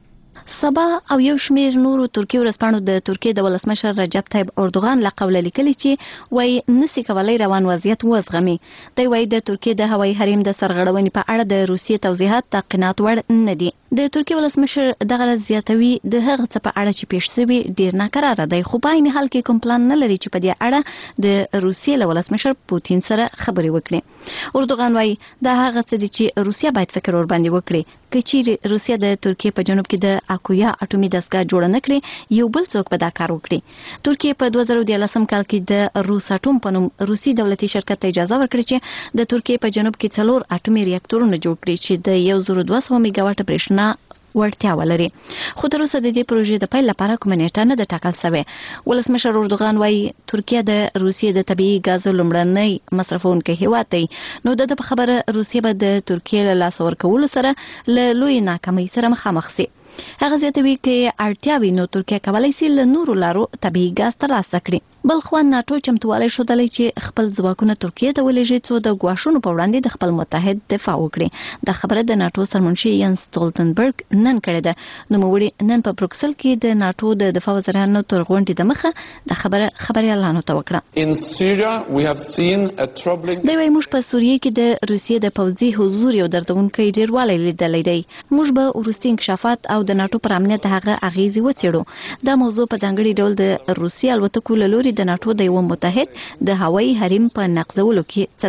Speaker 9: سبا او یو شمیر نورو ترکیه ورسپانو د ترکیه د ولسمشر رجب طیب اردوغان له قوله لیکلي چې وای نسی کولای روان وضعیت وزغمي. دی وای د ترکیه د هوایي حریم د سرغړونې په اړه د روسیې توضیحات د قناعت وړ نه دي. د ترکیه ولسمشر دغه زیاتوي د هغه څه په اړه چې پیښ شوی ډیر ناکراره دی، خو په عین حال کې کوم پلان نه لري چې په دې اړه د روسیې له ولسمشر پوتین سره خبرې وکړي. اردوغان وای دا هغه څه دي چې روسیه باید فکر ور باندې وکړي. کچېرې روسیه د ترکیه په جنوب کې د اکویا اټومي دستګاه جوړ نه کړي یو بل څوک به دا کار وکړي. ترکیه په 2013 کال کې د روس اټوم په نوم روسي دولتي شرکت ته اجازه ورکړه چې د ترکیه په جنوب کې 4 اټومي ریاکټورونه جوړ کړي چې د 1200 میگاواټ برېښنا ورتیا ولري. خو تر اوسه د دې پروژې د پیل لپاره کومه نیټه نه ده ټاکل شوې. ولسمشر اردوغان وايي ترکیه د روسیې د طبيعي ګازو لومړنۍ مصرفونکې هیواد دی. نو د خبره روسیې به د ترکیه له لاس ورکولو سره له لوی ناکامۍ سره مخامخ شي. هغه زیاتوي چې اړتیاوي نو ترکیه کولای شي له نورو لارو طبيعي ګاز ترلاسه کړي. بل خو ناتو چمتوالی شودلی چې خپل ځواکونه ترکیه ته ولېږي څو د ګواښونو په وړاندې د خپل متحد دفاع وکړي. دا خبره د ناتو سرمنشي ینس ستولتنبرګ نن کړې ده. نو موږ نن په بروکسل کې د ناتو د دفاع وزیرانو تر غونډې د مخه د خبري اعلان وکړه.
Speaker 2: In Syria we have seen a troubling.
Speaker 9: دوی وايي موږ په سوریه کې د روسیې د پوځي حضور یو دردونکي ډیروالی لیدلی دی. موږ به وروستي انکشافات او د ناتو پر امنیت هغه اغیزې وڅېړو. دا موضوع په ځانګړي ډول د روسیې الوتکو له لوري د ناتو د یو متحد د هوایي حریم په نقضولو کې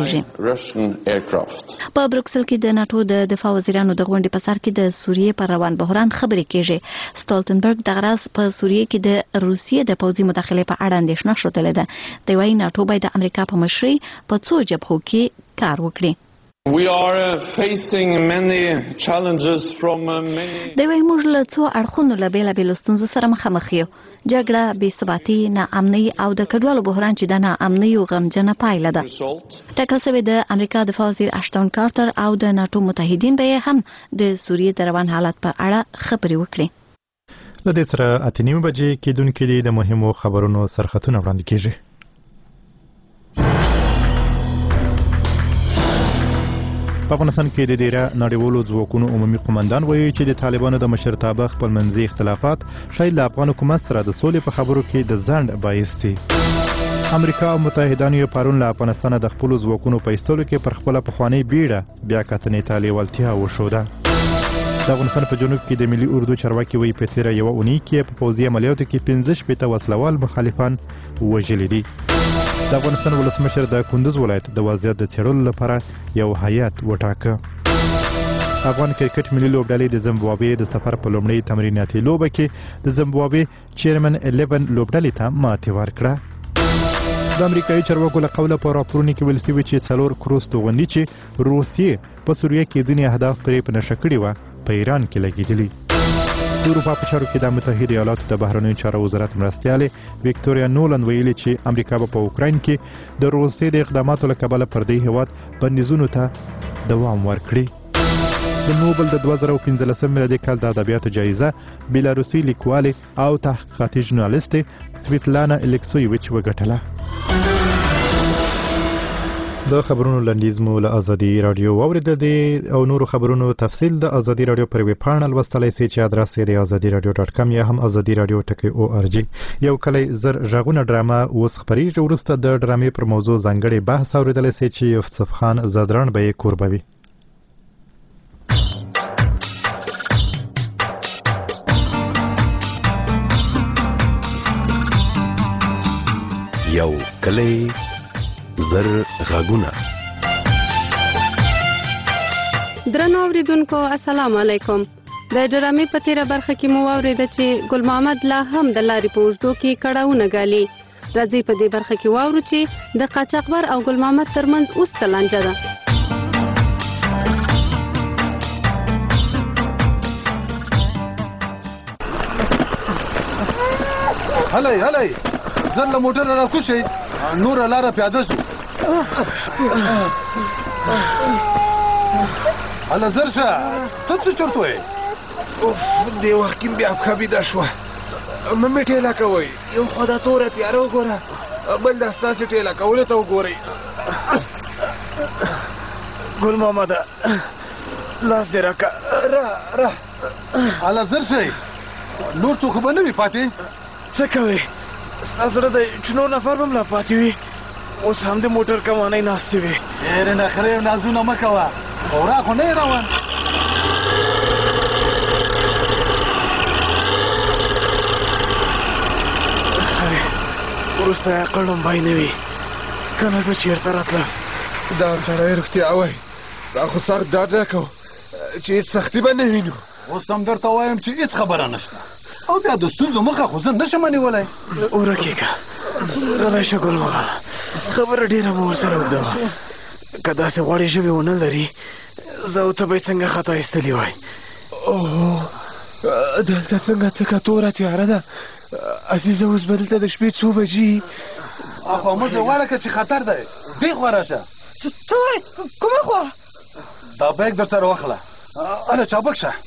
Speaker 9: څرګندېږي. په بروکسل کې د ناتو د دفاع وزیرانو د غونډې په سر کې د سوریې پر روان بحران خبرې کېږي. ستولتنبرګ د غراس په سوریې کې د روسیې د پوځي مداخلې په اړه اندېښنه شوتله ده. د وايي ناتو باید د امریکا په مشرۍ په څو جبهو کې کار وکړي.
Speaker 2: We are facing many challenges from many.
Speaker 9: دوی موږ له څو اړخونو له بیلابیلو ستونزو سره مخامخ یو. جګړه، بېثباتي، ناامني او د کډوالو بحران چې د ناامنۍ او غمجنه پایله ده. ټاکل شوې د امریکا دفاع وزیر اشتون کارټر او د ناټو متحدین به هم د سوریې د روان حالت په اړه خبرې وکړي.
Speaker 1: له دې سره 8:30 بجې کېدونکې دي د مهمو خبرونو سرخطونه وړاندې کیږي. په افغانستان کې د ډیره نړیوالو ځواکونو عمومي قومندان وایي چې د طالبانو د مشرتابه خپل منځي اختلافات شاید له افغان حکومت سره د سولې په خبرو کې د ځنډ باعث دي. امریکا او متحدانو یې پرون له افغانستان د خپلو ځواکونو په ایستلو کې پر خپله پخوانۍ بیړه بیا کتنې ته لیوالتیا وښوده. د افغانستان په جنوب کې د ملي اردو چارواکي وایي په تېره یوه اونۍ کې په پوځي عملیاتو کې 15 وسلوال مخالفان وژلي دي. د افغانستان ولسمشر د کندوز ولایت د وضعیت د څېړلو لپاره یو هیات وټاکه. افغان کرکټ ملي لوبډلې د زیمبابوې د سفر په لومړۍ تمریناتي لوبه کې د زیمبابوې چیرمن 11 لوبډلې ته ماتې ورکړه. د امریکایي چارواکو له قوله په راپورونو کې ویل شوي چې 4 کروز توغندي چې روسیې په سوریه کې ځینې اهداف پرې په نښه کړي وه په ایران کې لګېدلي. د اروپا په چارو کې د متحده ایالاتو د بهرنیو چارو وزارت مرستیالې ویکټوریا نولن ویلي چې امریکا به په اوکراین کې د روسیې د اقداماتو له کبله پر دې هېواد بندیزونو ته دوام ورکړي. د نوبل د 2015 میلادي کال د ادبیاتو جایزه بیلاروسي لیکوالې او تحقیقاتي ژورنالیستې سویتلانا الکسویویچ وګټله. د خبرونو لنډیز مو له ازادي رادیو واورېدل دي او نورو خبرونو تفصیل د ازادي رادیو پر ویب پاڼه لوستلی سئ چې ادرس یې د azadiradio.com یا هم azadiradio.org. یو کلی زر غږونه ډرامه اوس خپریږي. وروسته د ډرامې پر موضوع ځانګړی بحث اورېدلی سئ چې یوسف خان زادران به یې کوربوي.
Speaker 17: یو کلی زر غږونه.
Speaker 18: درنو اوریدونکو السلام علیکم. د ډرامې په تیره برخه کې مو واورېده چې ګل محمد لا هم د لارې په اوږدو کې کړاوونه ګالي. راځئ په دې برخه کې واورو چې د قاچاقبر او ګل محمد ترمنځ اوس څه لانجه ده.
Speaker 19: هلی زر له موټره راکوشئ، نوره لاره پیاده شو. هله زر شه، ته څه چرت وایې؟
Speaker 20: دې وخت کې بیا پښه بیده شوه. مې ټېله کوئ، یو خوا دا توره تیاره وګوره، بل دا ستاسې ټېله کولو ته وګورئ. ګل محمده لاس دې راکړه.
Speaker 19: را هله زر شئ، نور څوک به نه وي پاتې.
Speaker 20: څه کوې؟ ستا زړه د چنو نفر به هم لا پاتې وي. اوس هم د موټر کمانۍ ناستې وي.
Speaker 19: ډېرې نخرې او نازونه مه کوه، خورا خو نه یې روان.
Speaker 20: وروسته یې عقل لومبی نه وي، که نه زه چېرته راتلم. دا سړی رښتیا وایي، دا خو سخت ډاډ راکړو چې هېڅ سختي به نه وینو.
Speaker 19: اوس هم درته وایم چې هېڅ خبره نشته، او بیا د ستونزو مخه خو زه نشم ونیولی.
Speaker 20: ورکېږه، غلی شه ګل محمد، خبره ډېره مو ورسره اوږده وه. که داسې غوړې ژبې ونه لري، زه او ته به یې څنګه خطا ایستلي وای. اوهو دلته څنګه تکه توره تیاره ده. عزیزه اوس به دلته د شپې څو بجې؟
Speaker 19: اخوا موږ غواړه که چې خطر دی، دې خوا راشه.
Speaker 20: څه وایې؟ کومه خوا؟
Speaker 19: دا بیګ در سره واخله. هله چابک شه.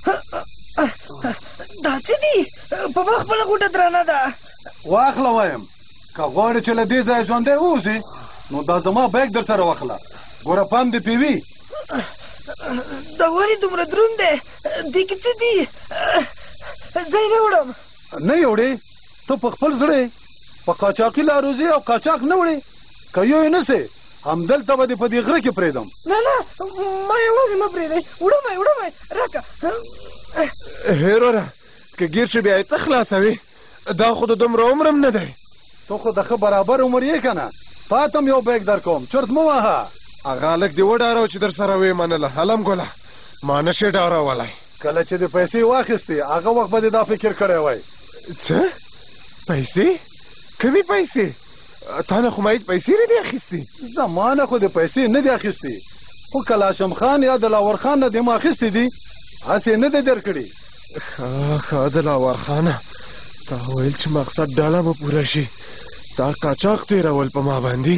Speaker 20: دا څه دي؟ په ما خپله غوټه درانه ده.
Speaker 19: واخله وایم، که غواړې چې له دې ځایه ژوندی واوسې نو دا زما بیګ در سره واخله. ګوره پام دې پرې وي.
Speaker 20: دا ولې دومره دروند دی؟ دې کې څه دي؟ زه یې نه وړم.
Speaker 19: نه یې وړې؟ ته په خپل زړه په قاچاقي لارو ځې او قاچاق نه وړې. که یو یې نسې همدلته به دې په دې غره کې پرېږدم.
Speaker 20: نه ما یوازې مه پرېږدئ، وړم یې راکړه. هیروره که ګیر شي بیا یې ته خلاصوې. دا خو د دومره عمر هم نه دی.
Speaker 19: ته خو د ښه برابر عمر یې که نه. پاتم یو بیګ در کوم، چرت مه وهه.
Speaker 20: هغه هلک دې وډارو چې در سره ویې منله. هلم ګله ما نه شې ډارولی.
Speaker 19: کله چې دې پیسې واخیستې هغه وخت به دې دا فکر کړی وای.
Speaker 20: څه؟ پیسې؟ کومې پیسې؟ تا نه خو ما هېڅ پیسې نه دي اخیستې.
Speaker 19: زما نه خو دې پیسې نه دي اخیستې، خو کلاشم خان یا دلاور خان نه دې ما اخیستې دي هسې نه دی درکړي
Speaker 20: ښه دلاور خانه تا ویل چې مقصد ډاله به پوره شي تا قاچاق تېرول په ما باندې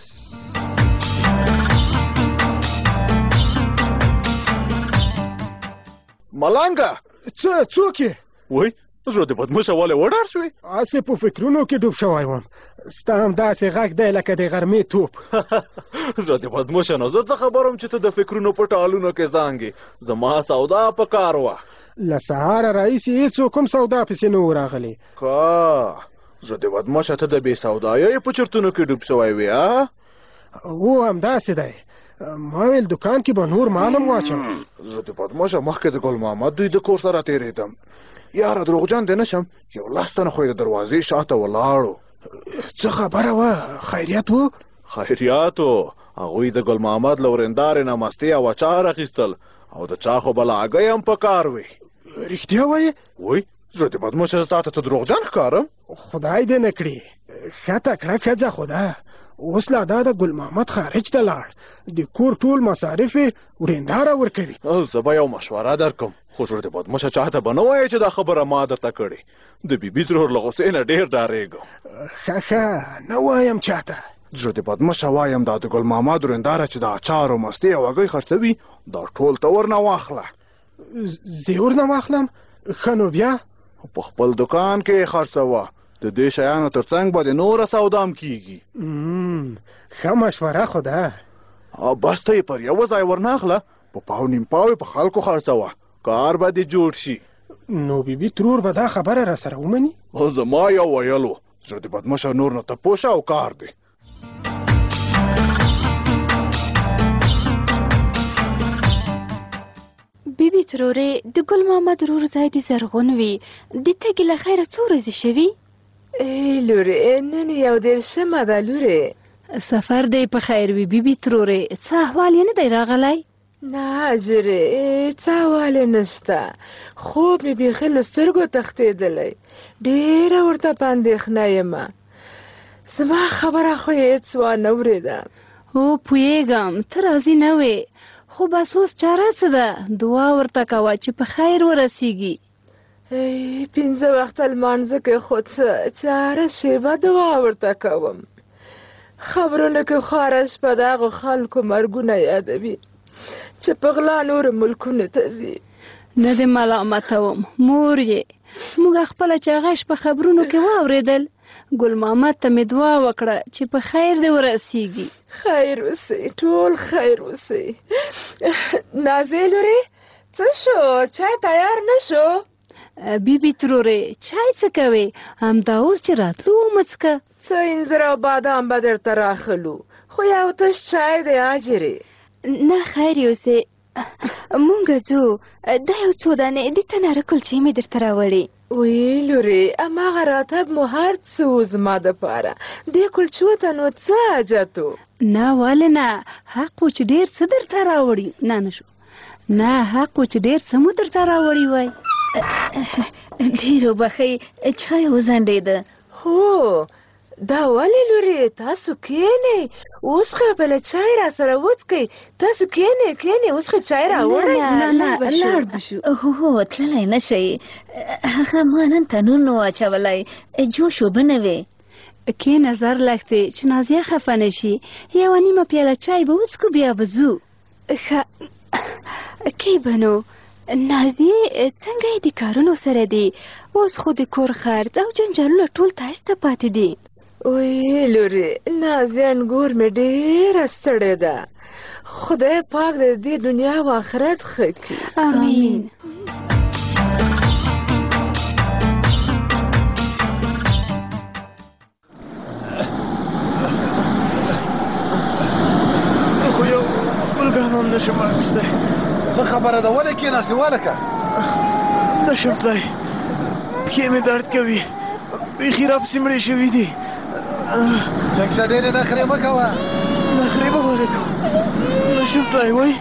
Speaker 14: ملنګه څوک یې وای زه د بدموشه ولې وډار شوې هسې په فکرونو کې ډوب شوی وم ستا همداسې غږ دی لکه د غرمې توپ
Speaker 21: زه د بدموشه نه زه څه خبرم چې ته د فکرونو په ټالونو کې زانګې زما سودا په کار وه
Speaker 14: له سهاره راهیسې هېڅوک هم سودا پسې نه و راغلی
Speaker 21: که زه د بدموشه ته د بې سودایۍ په چرتونو کې ډوب شوی وې
Speaker 14: و همداسې دی ما ویل دکان کې به نور مال هم واچوم
Speaker 21: زه د بدموشه مخکې د ګل محمد دوی د کور سره تېرېدم یاره دروغجن دې نه شم یو لس تنه خو یې د دروازې شاته ولاړو
Speaker 14: څه خبره وه خیریت و
Speaker 21: خیریت و هغوی د ګل محمد له ورېندارې نه مستې او اچار اخیستل او د چا خو بلاګۍ هم په کار وې
Speaker 14: رښتیا وایې
Speaker 21: وای زه د بدموشه تا ته دروغجن ښکارم
Speaker 14: خدای دې نه کړي ښه تکړه ښځه خو ده اوس لا دا د ګل محمد خارج ته لاړ د کور ټول مصارف یې ورېنداره ورکوي
Speaker 21: زه به یو مشوره درکم خو زه د بدموشه چاته به نه وایې چې دا خبره ما درته کړې د بیبي ترور له غوسې نه ډېر ډارېږم
Speaker 14: ښه نه وایم چاته
Speaker 21: زه د بدموشه وایم دا د ګل محمد ورېنداره چې د اچار او مستې او هګۍ خرڅوي دا ټول ته ورنه واخله
Speaker 14: زه ورنه واخلم ښه نو بیا
Speaker 21: په خپل دکان کې یې خرڅوه د دې شیانو تر څنګ به د نوره سودام کیږي
Speaker 14: ښه مشوره خو ده
Speaker 21: بس ته یې پر یوه ځای ورناخله په پاو نیم پاو یې په خلکو خرڅوه کار به دې جوړ شي
Speaker 14: نو بیبي ترور به دا خبره را سره ومني
Speaker 21: زما یو ویلو زه د بدموشه نور نه تپوشه او کار دی
Speaker 9: بیبي ترورې د ګل محمد ورور ځای دې زرغون وي د تګې له خیره څو ورځې شوي
Speaker 22: ای لورې نن یو دېرشمه ده لورې
Speaker 9: سفر دی په خیر وي بیبي ترورې څه احوال یې نه دی راغلی
Speaker 22: نه اجرې څه احوال یې نشته خوب مې بیخي له سترګو تښتېدلی ډېره ورته په اندېښنه یمه زما خبره خو یې هېڅ وانه اورېده
Speaker 9: هو پوهېږم ته راضي نه وې خو بس اوس چاره څه ده دعا ورته کوه چې په خیر ورسیږي
Speaker 22: ای 5 وخته لمانځه کې خو څه چاره شیبه دعا ورته کوم خبرونه کې خو هره شپه د هغو خلکو مرګونه یادوي چې په غلا نورو ملکونو ته ځي
Speaker 9: نه دې ملامتوم مور یې موږ خپله چې هغه شپه خبرونو کې واورېدل ګل محمد ته مې دعا وکړه چې په خیر دې ورسیږي
Speaker 22: خیر اوسئ ټول خیر اوسئ نازې لورې څه شو چای تیار نه شو
Speaker 9: بیبي ترورې چای څه کوې همدا اوس چې راتلو ومڅکه
Speaker 22: څه انځر او بادام به درته راخلو خو یو تش چای دی اجرې
Speaker 9: نه خیر اوسئ مونږ ځو دا یو څو دانې د تناره کلچې مې درته راوړې
Speaker 22: وی لورې هماغه راتګ مو هر څه و زما دپاره دې کلچو ته نو څه حاجت و
Speaker 9: نه ولې نه حق و چې ډېر څه درته راوړي نه شو نه حق و چې ډېر څه مو درته راوړي وای ډېر وبښئ چای وځنډېده
Speaker 22: هو دا ولې لورې تاسو کښېنئ اوس خو بله چای را سره وڅکئ تاسو کښېنئ اوس خو چای راوړئ
Speaker 9: نه لاړ به شو هو تللی نه شئ هغه ما نن تنور نه و اچولی جوش اوبه نه وې کې نظر لږ دی چې نازیه خفه نه شي یوه نیمه پیاله چای به وڅکو بیا به ځو ښه کې به نو نازیې څنګه یې د کارونو سره دی اوس خو د کور خرڅ او جنجالونه ټول تاسته پاتې دي
Speaker 22: وی لورې نازیه انګور مې ډېره ستړې ده خدای پاک د دې دنیا او آخرت ښه کړي
Speaker 9: امین
Speaker 20: زه خو یو ګلګام هم نشم اخیستی
Speaker 19: څه خبره ده ولې کېناستې والکه
Speaker 20: نشم تلای پښې مې درد کوي بیخي راپسې مړې شوي دي
Speaker 19: چکسه ډېرې نخرې مه کوه
Speaker 20: نخرې به ولې کوم نشم تلای وای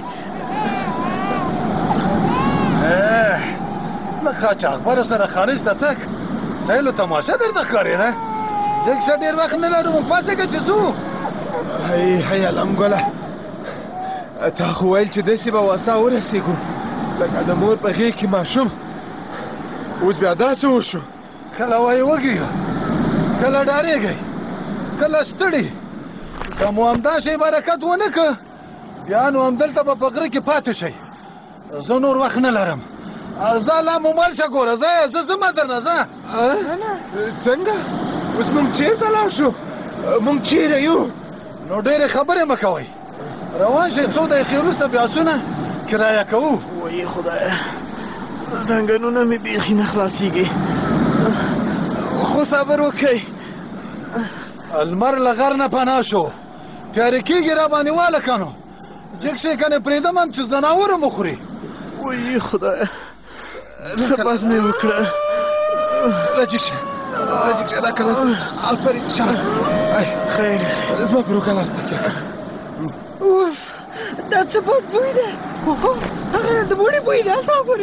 Speaker 19: له قاچاقبرو سره خارج ته تګ سیلو تماشه درته ښکارېده چکسه ډېر وخت نه لرو پاڅېږه چې ځو
Speaker 14: هی علم ګله
Speaker 21: تا خو ویل چې داسې به واسا ورسېږو لکه د مور په غېږ کې ماشوم اوس بیا دا څه وشو
Speaker 19: کله وایي وږي کله ډارېږئ کله ستړي که مو همدا شی برکت ونه که بیا نو همدلته به په غره کې پاتې شئ زه نور وخت نه لرم زه لا مومال شه ګوره زه ځمه درنه ځه
Speaker 21: څنګه اوس موږ چېرته لاړ شو موږ چېرې یو
Speaker 19: نو ډېرې خبرې مه کوئ روان شئ څو دقیقې وروسته بیا آسونه کرایه کوو
Speaker 20: وایي خدایه زنګنونه مې بیخي نه خلاصېږي خو صبر وکئ
Speaker 19: المر له غر نه پناه شو تیارې کېږي را باندې واله که نو جګ شی که نه پرېږدم هم چې ځناور هم وخوري
Speaker 20: وایي خدایه څه بد مې وکړه
Speaker 21: راجګ شه راکله آفرین شه
Speaker 20: خیر
Speaker 21: زما په روکه لاس تکیه
Speaker 20: اوف دا څه بد بوی دی هغه د بوډۍ بوی دی هلته وګورئ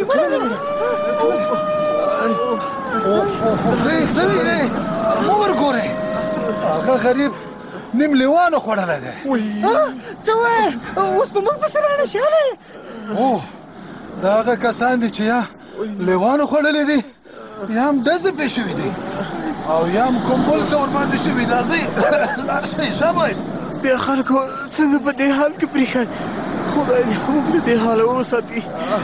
Speaker 19: زه مه ورګورئ هغه غریب نیم لیوانو خوړلی دی
Speaker 20: څه وایې اوس په موږ پسې راڼه شالی
Speaker 19: او دا هغه کسان دي چې یا لیوانو خوړلی دي یا هم ډزې پې شوي دي او یا هم کوم بل څه ورباندې شوي راځئ لاړ شئ شاباس
Speaker 20: بیا خلکو څنګه په دې حال کې پرېښل خدای دې موږ له دې حاله وساتي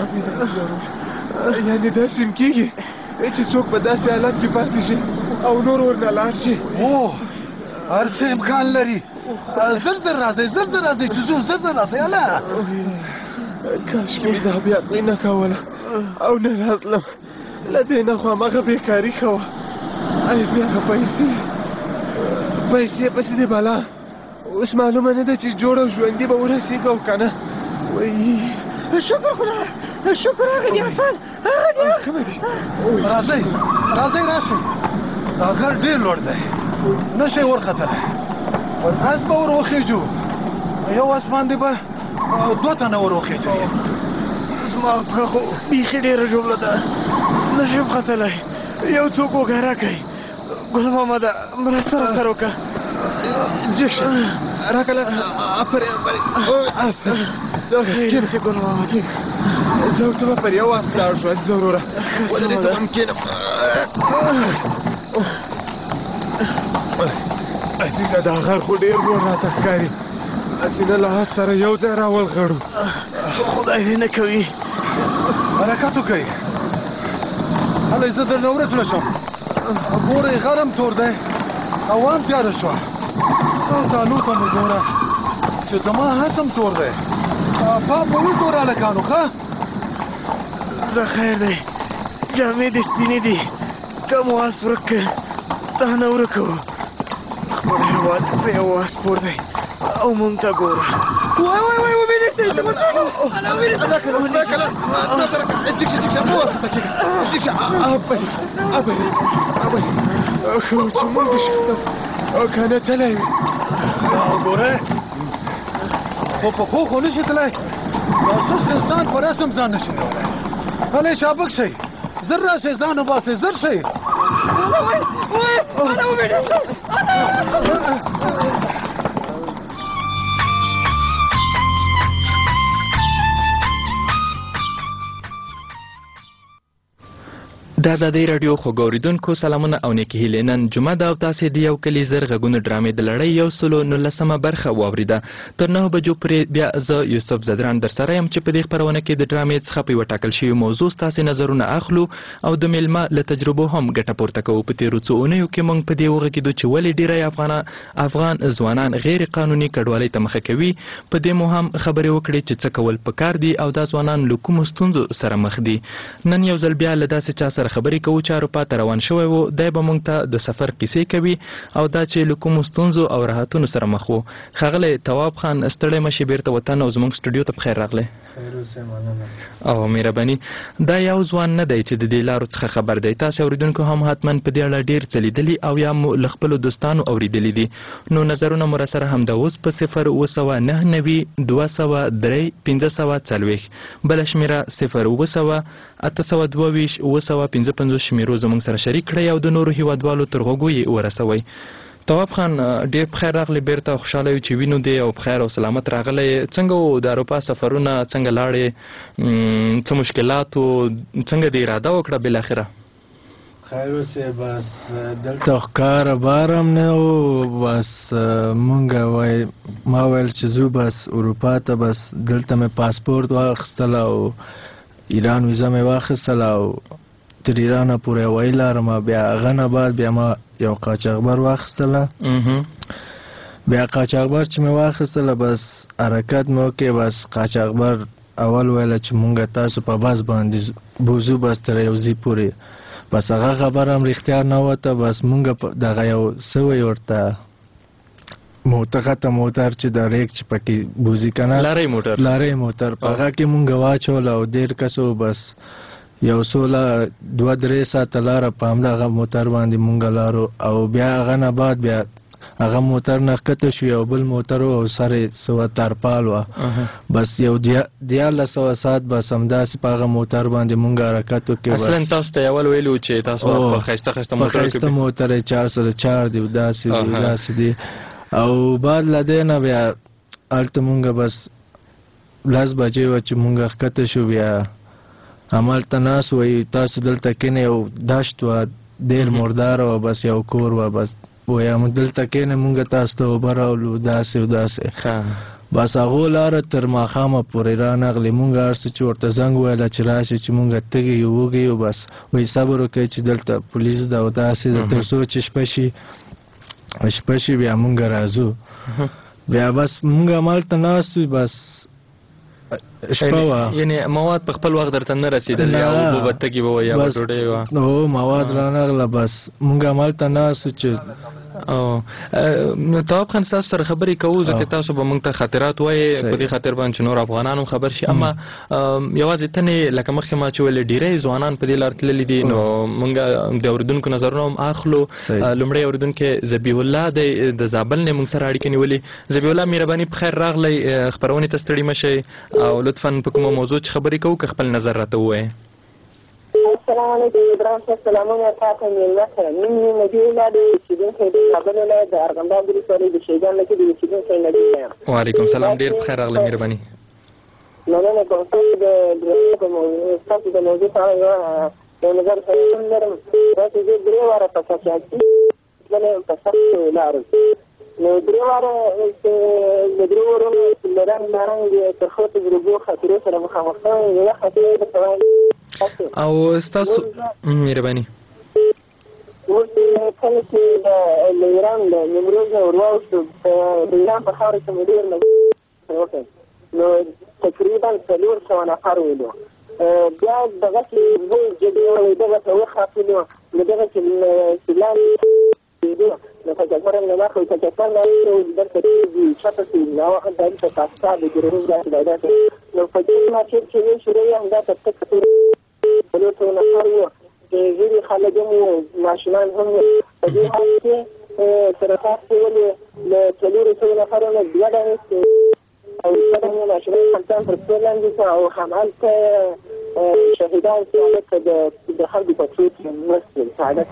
Speaker 21: یعنې داسې هم کېږي چې څوک په داسې حالت کې پاتې شي او نور ورنه لاړ شي
Speaker 19: هر څه امکان لري زر زر راځئ چې ځو زر زر راځئ هله
Speaker 21: کاشکې مې دا بې نه کوله او نه راتلم له دې نه خو هماغه بېکاري کوه ای بیا هغه پیسې پسې دې بالا اوس معلومه نه ده چې جوړ او ژوندي به ورسېږو او که نه وایي
Speaker 20: شکر خدایه شکر هغه دې آسان هغه دې
Speaker 19: راځئ راشئ دا غر ډېر لوړ دی نه شئ ورختلی پر اس به ور وخېجو یو اس باندې به 2 تنه ور وخېجئ
Speaker 20: زما پښه خو بیخي ډېره ژوبله ده نه شم ختلی یو څوک وګاره کوي ګل محمده مرسته راسره وکړه
Speaker 21: جګ شه راکله آفرین
Speaker 20: خیر شي ګل محمد
Speaker 21: زه ورته به پر یو اس لاړ شو عزیزه وروره ولې زه هم کېنم عزیزه دا غر خو ډېر لوړ راته ښکاري هسې نه له اس سره یو ځای راولغړو
Speaker 20: خدای دې نه کوي
Speaker 19: حرکت وکئ هلئ زه درنه ورکړه شم ګورئ غر هم تور دی هوا هم تیاره شوه تالو ته مو ګوره چې زما هس هم تور دی پام به وګوره هلکانو ښه
Speaker 20: زه خیر دی جامې دې سپینې دي که مو اس ورک که تا نه ورکوو خپل هېواد په یو اس پور دی او مونږ ته ګوره وای وبینېسئ چې موږ
Speaker 21: ښه و چې مونږ دې شکتم او که نه تلی وي
Speaker 19: ګورئ خو په خو خو نه شي تلی دا سست انسان په رسم ځان نه شي کولی هلئ شابک شئ زر راشئ ځان وباسئ زر شئ
Speaker 10: د ازادۍ راډیو خوږ اورېدونکو سلامونه او نیکې هیلې نن جمعه ده او تاسې د یو کلي زر غږونو ډرامې د لړۍ 119 برخه واورېده تر 9 بجو پورې بیا زه یوسف زدران در سره یم چې په دې خپرونه کې د ډرامې څخه په یوه ټاکل شوي موضوع ستاسې نظرونه اخلو او د میلمه له تجربو هم ګټه پورته کوو په تېرو څو اونیو کې موږ په دې وغږېدو چې ولې ډېری افغان ځوانان غیر قانوني کډوالۍ ته مخه کوي په دې مو هم خبرې وکړې چې څه کول پکار دي او دا ځوانان له کومو ستونزو سره مخ دي نن یو ځل بیا له داسې چا سره خبرې کوو چې اروپا ته روان شوی و دی به موږ ته د سفر کیسې کوي او دا چې له کومو ستونزو او راحتونو سره مخ و ښاغلی تواب خان ستړی مه شي بیرته وطن او زموږ سټوډیو ته بخیر راغلی او مهرباني دا یو ځوان نه دی چې د دې لارو څخه خبر دی تاسې اورېدونکو هم حتما په دې اړه ډېر څه لیدلي او یا مو له خپلو دوستانو اورېدلي دي نو نظرونه مو راسره همدا اوس په 0 203 540 بله شمېره 0 822 955 شمیرو زموږ سره شریک کړئ او د نورو هیوادوالو تر غوږو یې ورسوئ تواب خان ډېر بخیر راغلی بیرته خوشاله یو چې وینو دی او بخیر او سلامت راغلی څنګه و د اروپا سفرونه څنګه لاړې څه مشکلات و څنګه دې اراده وکړه بالاخره
Speaker 3: خیر اوسې بس دلته ښکاره بارم نه و بس مونږ وای ما ویل چې ځو بس اروپا ته بس دلته مې پاسپورت واخیستل او ایران ویزه مې واخیستله او تر ایرانه پورې هوایي لاره ما بیا هغه نه بعد بیا ما یو قاچاقبر واخیستله بیا قاچاقبر چې مې واخیستله بس حرکت مې وکړې بس قاچاقبر اول ویله چې مونږ تاسو په بس باندې بوځو بس تر یو ځای پورې بس هغه خبره هم رښتیا نه وته بس مونږ دغه یو څه وایي ورته موټر چې د ریک چې پکې بوځي که نه لارۍ موټر په هغه کې مونږ واچول او ډېر کسو بس یو سوله 2-3 ساعته لاره په همدغه موټر باندې مونږ لارو او بیا هغه نه بعد بیا هغه موټر نه ښکته شو یو بل موټر و او سر یې سوه ترپال وه بس یو 1400 ساعت بس همداسې په هغه موټر باندې مونږ حرکت وکړو
Speaker 10: اصلا تاسو ته یې اول ویلي چې تاسو په ښایسته
Speaker 3: موټر یې 404 دی داسې دی او بعد له دې نه بیا هلته مونږ بس 10 بجې وه چې مونږ ښکته شو بیا همالته ناست وایي تاسو دلته کینئ یو دشت وه ډېر مردار وه بس یو کور وه بس وایي دلته کینئ مونږ تاسو ته اوبه راولو داسې او داسې بس هغو لاره تر ماښامه پورې رانغلې مونږ هر څه چې ورته زنګ ویله چې راشي چې مونږ تږي یو وږي یو بس وایي صبر وکړئ چې دلته پولیس ده او داسې ده تر څو چې شپه شي بیا مونږ راځو بیا بس مونږ همالته ناست وي بس شپه وه
Speaker 10: یعنې مواد په خپل وخت درته نه رسېدل یا اوبه به تږي به وه یا به ډوډۍ وه
Speaker 3: هو مواد رانغله بس مونږ همالته ناست وو چې
Speaker 10: تواب خان ستاسو سره خبرې کوو ځکه تاسو به موږ ته خاطرات وایې په دې خاطر باندې چې نور افغانان هم خبر شي اما یوازې ته نه لکه مخکې ما چې ویلې ډېری ځوانان په دې لار تللي دي نو موږ د اورېدونکو نظرونه هم اخلو لومړی اورېدونکی ذبیح الله دی د زابل نه موږ سره اړیکې نیولې ذبیح الله مهرباني په خیر راغلی خپرونې ته ستړي مه شئ او لطفا په کومه موضوع چې خبرې کوو که خپل نظر راته ووایې
Speaker 7: السلام علیکم ابراهیم صاحب سلامونه تاسو مېلمه سره من نبی الله د اوسېدونکی د کابل ولایت د ارغنداب ولسوالۍ د شیګان لکې د اوسېدونکی نبی یم
Speaker 10: وعلیکم سلام ډېر په خیر راغلی مهرباني
Speaker 7: مننه کوم ستاسو د موضوع په اړه یو نظر لرم داسې زه 3 واره په سیاسي تللی یم په سختو لارو نو 3 واره د 3 ورونو له رنګ نارنګ ترخو تجربو خاطرو سره مخامخ شوی یوه خاطرې درته وایم
Speaker 10: او ستاسو مهرباني
Speaker 7: اوس کله چې له ایران له نیمروز نه ور واوښتو د ایران په خاوره کې مې ډېر وکړ نو تقریبا 400 نفر ویلو بیا دغه چې زه جدي دغه ته وخاطلو نو دغه چې نو تجربه نه واخلو تجربه نه لرو د کتابي چاته نو هغه د تاسو د ګرځېدو د نو په دې ما چې شروع یم دا تکتور ولته نه کارو چې زیری خلک هم ماشینان هم په دې حال کې سره تاسو ولې له څلورو څو نفرونو بیا او څنګه ماشینان هم پر څلاندې او همالته شهیدان چې د خلکو په څیر مسل سعادت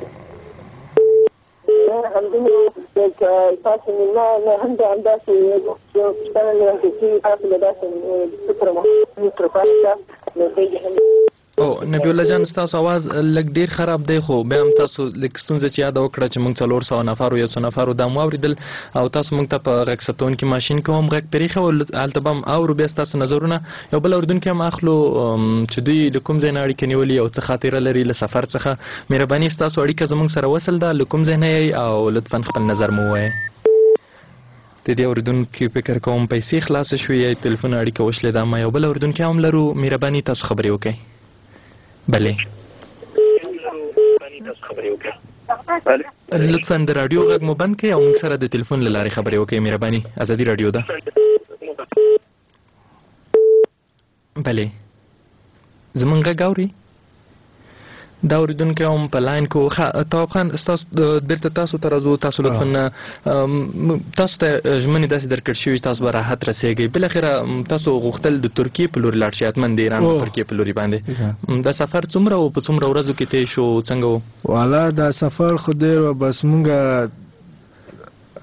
Speaker 7: همدغه تاسو نه هم د انداسې یو څه نه چې تاسو له داسې فکر مو نو
Speaker 10: او نبی الله جان ستاسو आवाज لږ ډیر خراب دی خو بیا هم تاسو لږ ستونزه چې یاد وکړه چې موږ 400 نفر او 100 نفر د موریدل او تاسو موږ ته په غکستون کې ماشين کوم غک پریخه او التبم او بیا تاسو نظرونه یو بل اوردونکو هم اخلو چې دوی د کوم ځای نه اړیکه نیولې او څه خاطره لري له سفر څخه مهرباني تاسو اړیکه زموږ سره وصل ده لکم ځای نه او لطفا خپل نظر مو وایي د دې اوردونکو فکر کوم پیسې خلاص شوې یا ټلیفون اړیکه وشلې دا ما یو بل اوردونکو هم لرو مهرباني تاسو خبرې وکړئ بله لطفا د رادیو غږ مو بند کړئ او موږ سره د ټلیفون له لارې خبرې وکړئ مهرباني ازادي رادیو ده بله زمونږ غږ اوري دا اوریدونکي هم په لاین کو تواب خان بیرته تاسو ته راځو تاسو لطفا تاسو ته ژمنې داسې درکړل شوي تاسو به راحت رسېږئ بالاخره تاسو غوښتل د ترکیې په لورې لاړ شئ حتما د ایران په ترکیې په لورې باندې دا سفر څومره و په څومره ورځو کې تېر شو څنګه و
Speaker 3: والا دا سفر خو ډېر و بس مونږ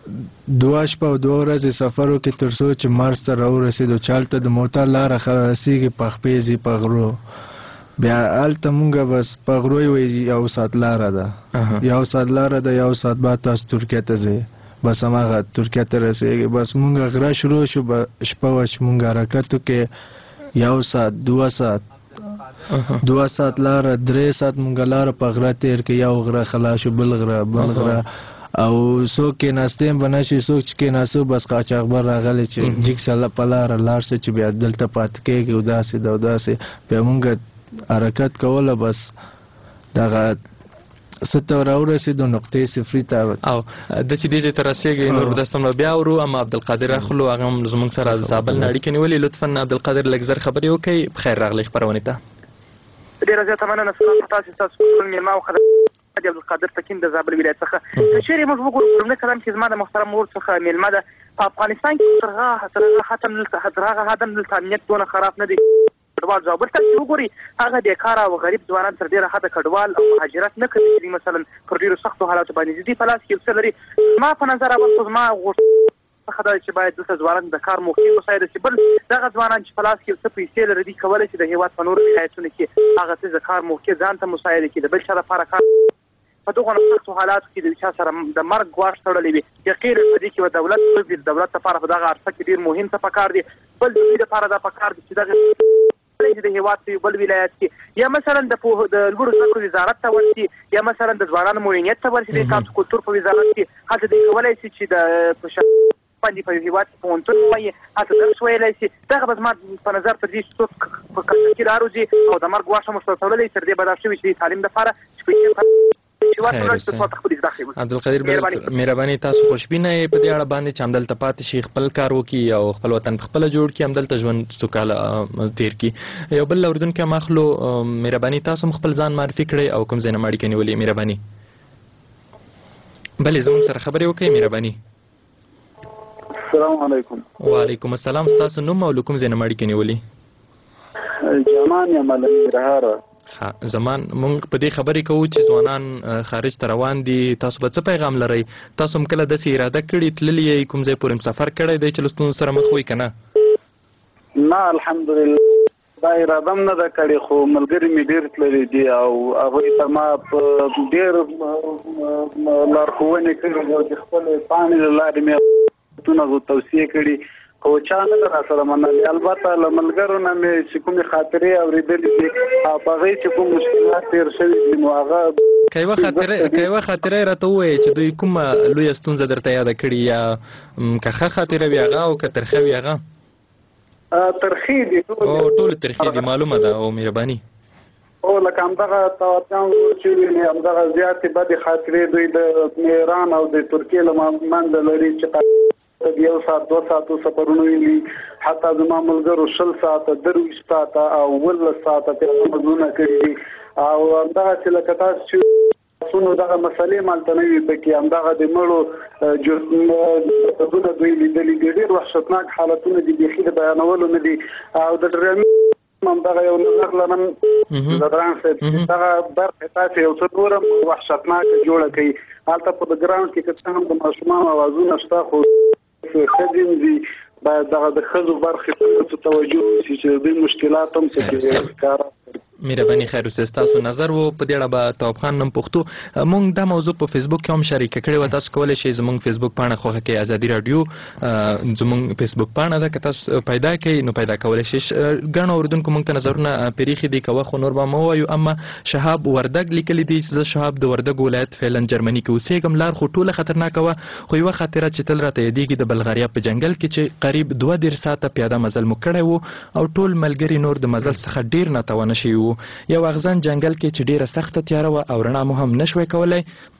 Speaker 3: 2 شپه او 2 ورځې سفر وکړي تر څو چې مرز ته راورسېدو چې هلته د موټر لاره خلاصېږي په خپې ځي په غرو بیا هلته مونږ بس په غرو یې 1 ساعت لاره ده 1 ساعت لاره ده 1 ساعت بعد تاسو ترکیه ته ځئ بس هماغه ترکیه ته رسېږي بس مونږ غره شروع شو شپه وه چې مونږ حرکت وکړې 1 ساعت 2 ساعت 2 ساعت لاره 3 ساعت مونږ لاره په غره تېر کې یو غره خلاص شو بل غره او څوک کېناستې هم به نه شي څوک چې کېناستو بس قاچاقبر راغلی چې جګ سله په لاره لاړ شه چې بیا دلته پاتې کېږي او داسې ده او داسې بیا مونږ حرکت کوله بس دغه څه ته راورسېدو نقطې صفري ته
Speaker 10: او د چې دې ځای ته رسېږئ نور به داسې هم بیا ورو اما عبدالقادر اخلو هغه هم زموږ سره د زابل نه اړیکې نیولې لطفا عبدالقادر لږ زر خبرې وکړئ بخیر راغلی خپرونې ته
Speaker 6: ډېره زیاته مننه سلام تاسو ټول مېلمه او خدمت عبدالقادر تکین د زابل ولایت څخه چېرې موږ وګورو لومړی قدم چې زما د محترم مور څخه مېلمه ده په افغانستان کې تر هغه حده دلته امنیت دونه خراب نه دی کډوال ځواب ورته چې وګوري هغه بیکاره او غریب ځوانان تر ډېره حده کډوال او مهاجرت نه کوي چې مثلا پر ډېرو سختو حالاتو باندې دي په لاس کې څه لري ما په نظر اول زما څخه دا چې باید دلته ځوانان د کار موقع وسایل شي بل دغه ځوانان چې په لاس کې څه پیسې لري دي کولی شي د هېواد په نورو ولایتونو کې هغه څه د کار موقع ځان ته مساعده کړي د بل چا لپاره کار په دغو سختو حالاتو کې د چا سره د مرګ ګواښ تړلی وي یقین په دې کې به دولت لپاره په دغه عرصه کې ډېر مهم څه پکار دي بل د دوی لپاره دا پکار دي چې دغه د هېواد په بل ولایت کې یا مثلا د لوړو زده کړو وزارت ته ورشي یا مثلا د ځوانانو معینیت ته ورشي د کلتور کلتور په وزارت کې هلته دوی کولی شي چې د باندې په هېواد کې پوهنتون ووایي هلته درس ویلی شي دغه به زما په نظر تر دې چې څوک په کلتور کې راروځي او د مرګ ګواښ هم ورسره تړلی تر دې به دا شوي چې د تعلیم دپاره
Speaker 10: عبدالقادر مهرباني تاسو خوشبینه یې په دې اړه باندې چې همدلته پاتې شي خپل کار وکړي او خپل وطن په خپله جوړ کړي همدلته ژوند سوکاله تېر کړي یو بل اورېدونکی هم اخلو مهرباني تاسو هم خپل ځان معرفي کړئ او کوم ځای نه اړیکه نیولې مهرباني بلې زموږ سره خبرې وکړئ مهرباني
Speaker 4: السلام علیکم
Speaker 10: وعلیکم السلام ستاسو نوم او له کوم ځای نه اړیکه نیولې
Speaker 4: جمان یم له ننګرهاره
Speaker 10: زمان مونږ په دې خبرې کوو چې ځوانان خارج ته روان دي تاسو به څه پیغام لرئ تاسو هم کله داسې اراده کړې تللي یې کوم ځای پورې سفر کړی دی چې له ستونزو سره مخ وئ که
Speaker 4: نه الحمدلله دا اراده هم نه ده کړې خو ملګري مې ډېر تللي دي او هغوی ته ما په ډېر لارښوونې کړي دي او د خپلې پاڼې له لارې مې توصیې کړي خو چا نه ده راسره منلې البته له ملګرو نه مې چې کومې خاطرې اورېدلې دي او په هغې چې کوم مشکلات تېر شوي دي نو هغه
Speaker 10: که یوه خاطره یې راته ووایې چې دوی کومه لویه ستونزه درته یاده کړي یا که ښه خاطره وي هغه او که ترخه وي هغه
Speaker 4: ترخې دي
Speaker 10: ټولې ترخې دي معلومه ده او مهرباني
Speaker 4: او لکه همدغه تواتیان چې وي همدغه زیاتې بدې خاطرې دوی د ایران او د ترکیې له منځه لري چې یو ساعت 2 ساعتو سفرونه وي حتی زما ملګرو 20 ساعته 23 ساعته او 19 ساعته تېرومزونه کړي دي او همدغه چې لکه تاسو چې څونو دغه مسلې مالته نه وي پکې همدغه د مړو جسدونه دوی لیدلي دي ډېر وحشتناک حالتونه دي بیخي د بیانولو نه دي او د ډرامې همدغه یو نظر لرم زدران صاحب دغه برخې تاسې یو څه ګورم وحشتناکه جوړه کوي هلته په ګراوند کې که څه هم د ماشومانو اوازونه شته خو ښځې دي باید دغه د ښځو برخې ته توجه وشي چې د دوی مشکلات هم پکې ښکاره
Speaker 10: مهرباني خیر اوسئ ستاسو نظر و په دې اړه به تواب خان نن پښتو مونږ دا موضوع په فیسبوک کې هم شریکه کړې وه تاسو کولی شئ زموږ فیسبوک پاڼه خوښه کړئ ازادي راډیو زموږ فیسبوک پاڼه ده که تاسو پیدا کړئ نو پیدا کولی شئ ګڼو اورېدونکو مونږ ته نظرونه پیریښي دي که وخت نور به مه ووایو اما شهاب وردګ لیکلی دی چې زه شهاب د وردګ ولایت فعلا جرمني کې اوسېږم لار خو ټوله خطرناکه وه خو یوه خاطره چې تل راته یادېږي د بلغاریا په جنګل کې چې قریب 2 ساعته پیاده مزل مو کړی و او ټول ملګري نور د مزل څخه ډېر ناتوانه شوي وو یو اغزن جنګل کې چې ډیره سخته تیاره وه او رڼا مو هم نشوی کولی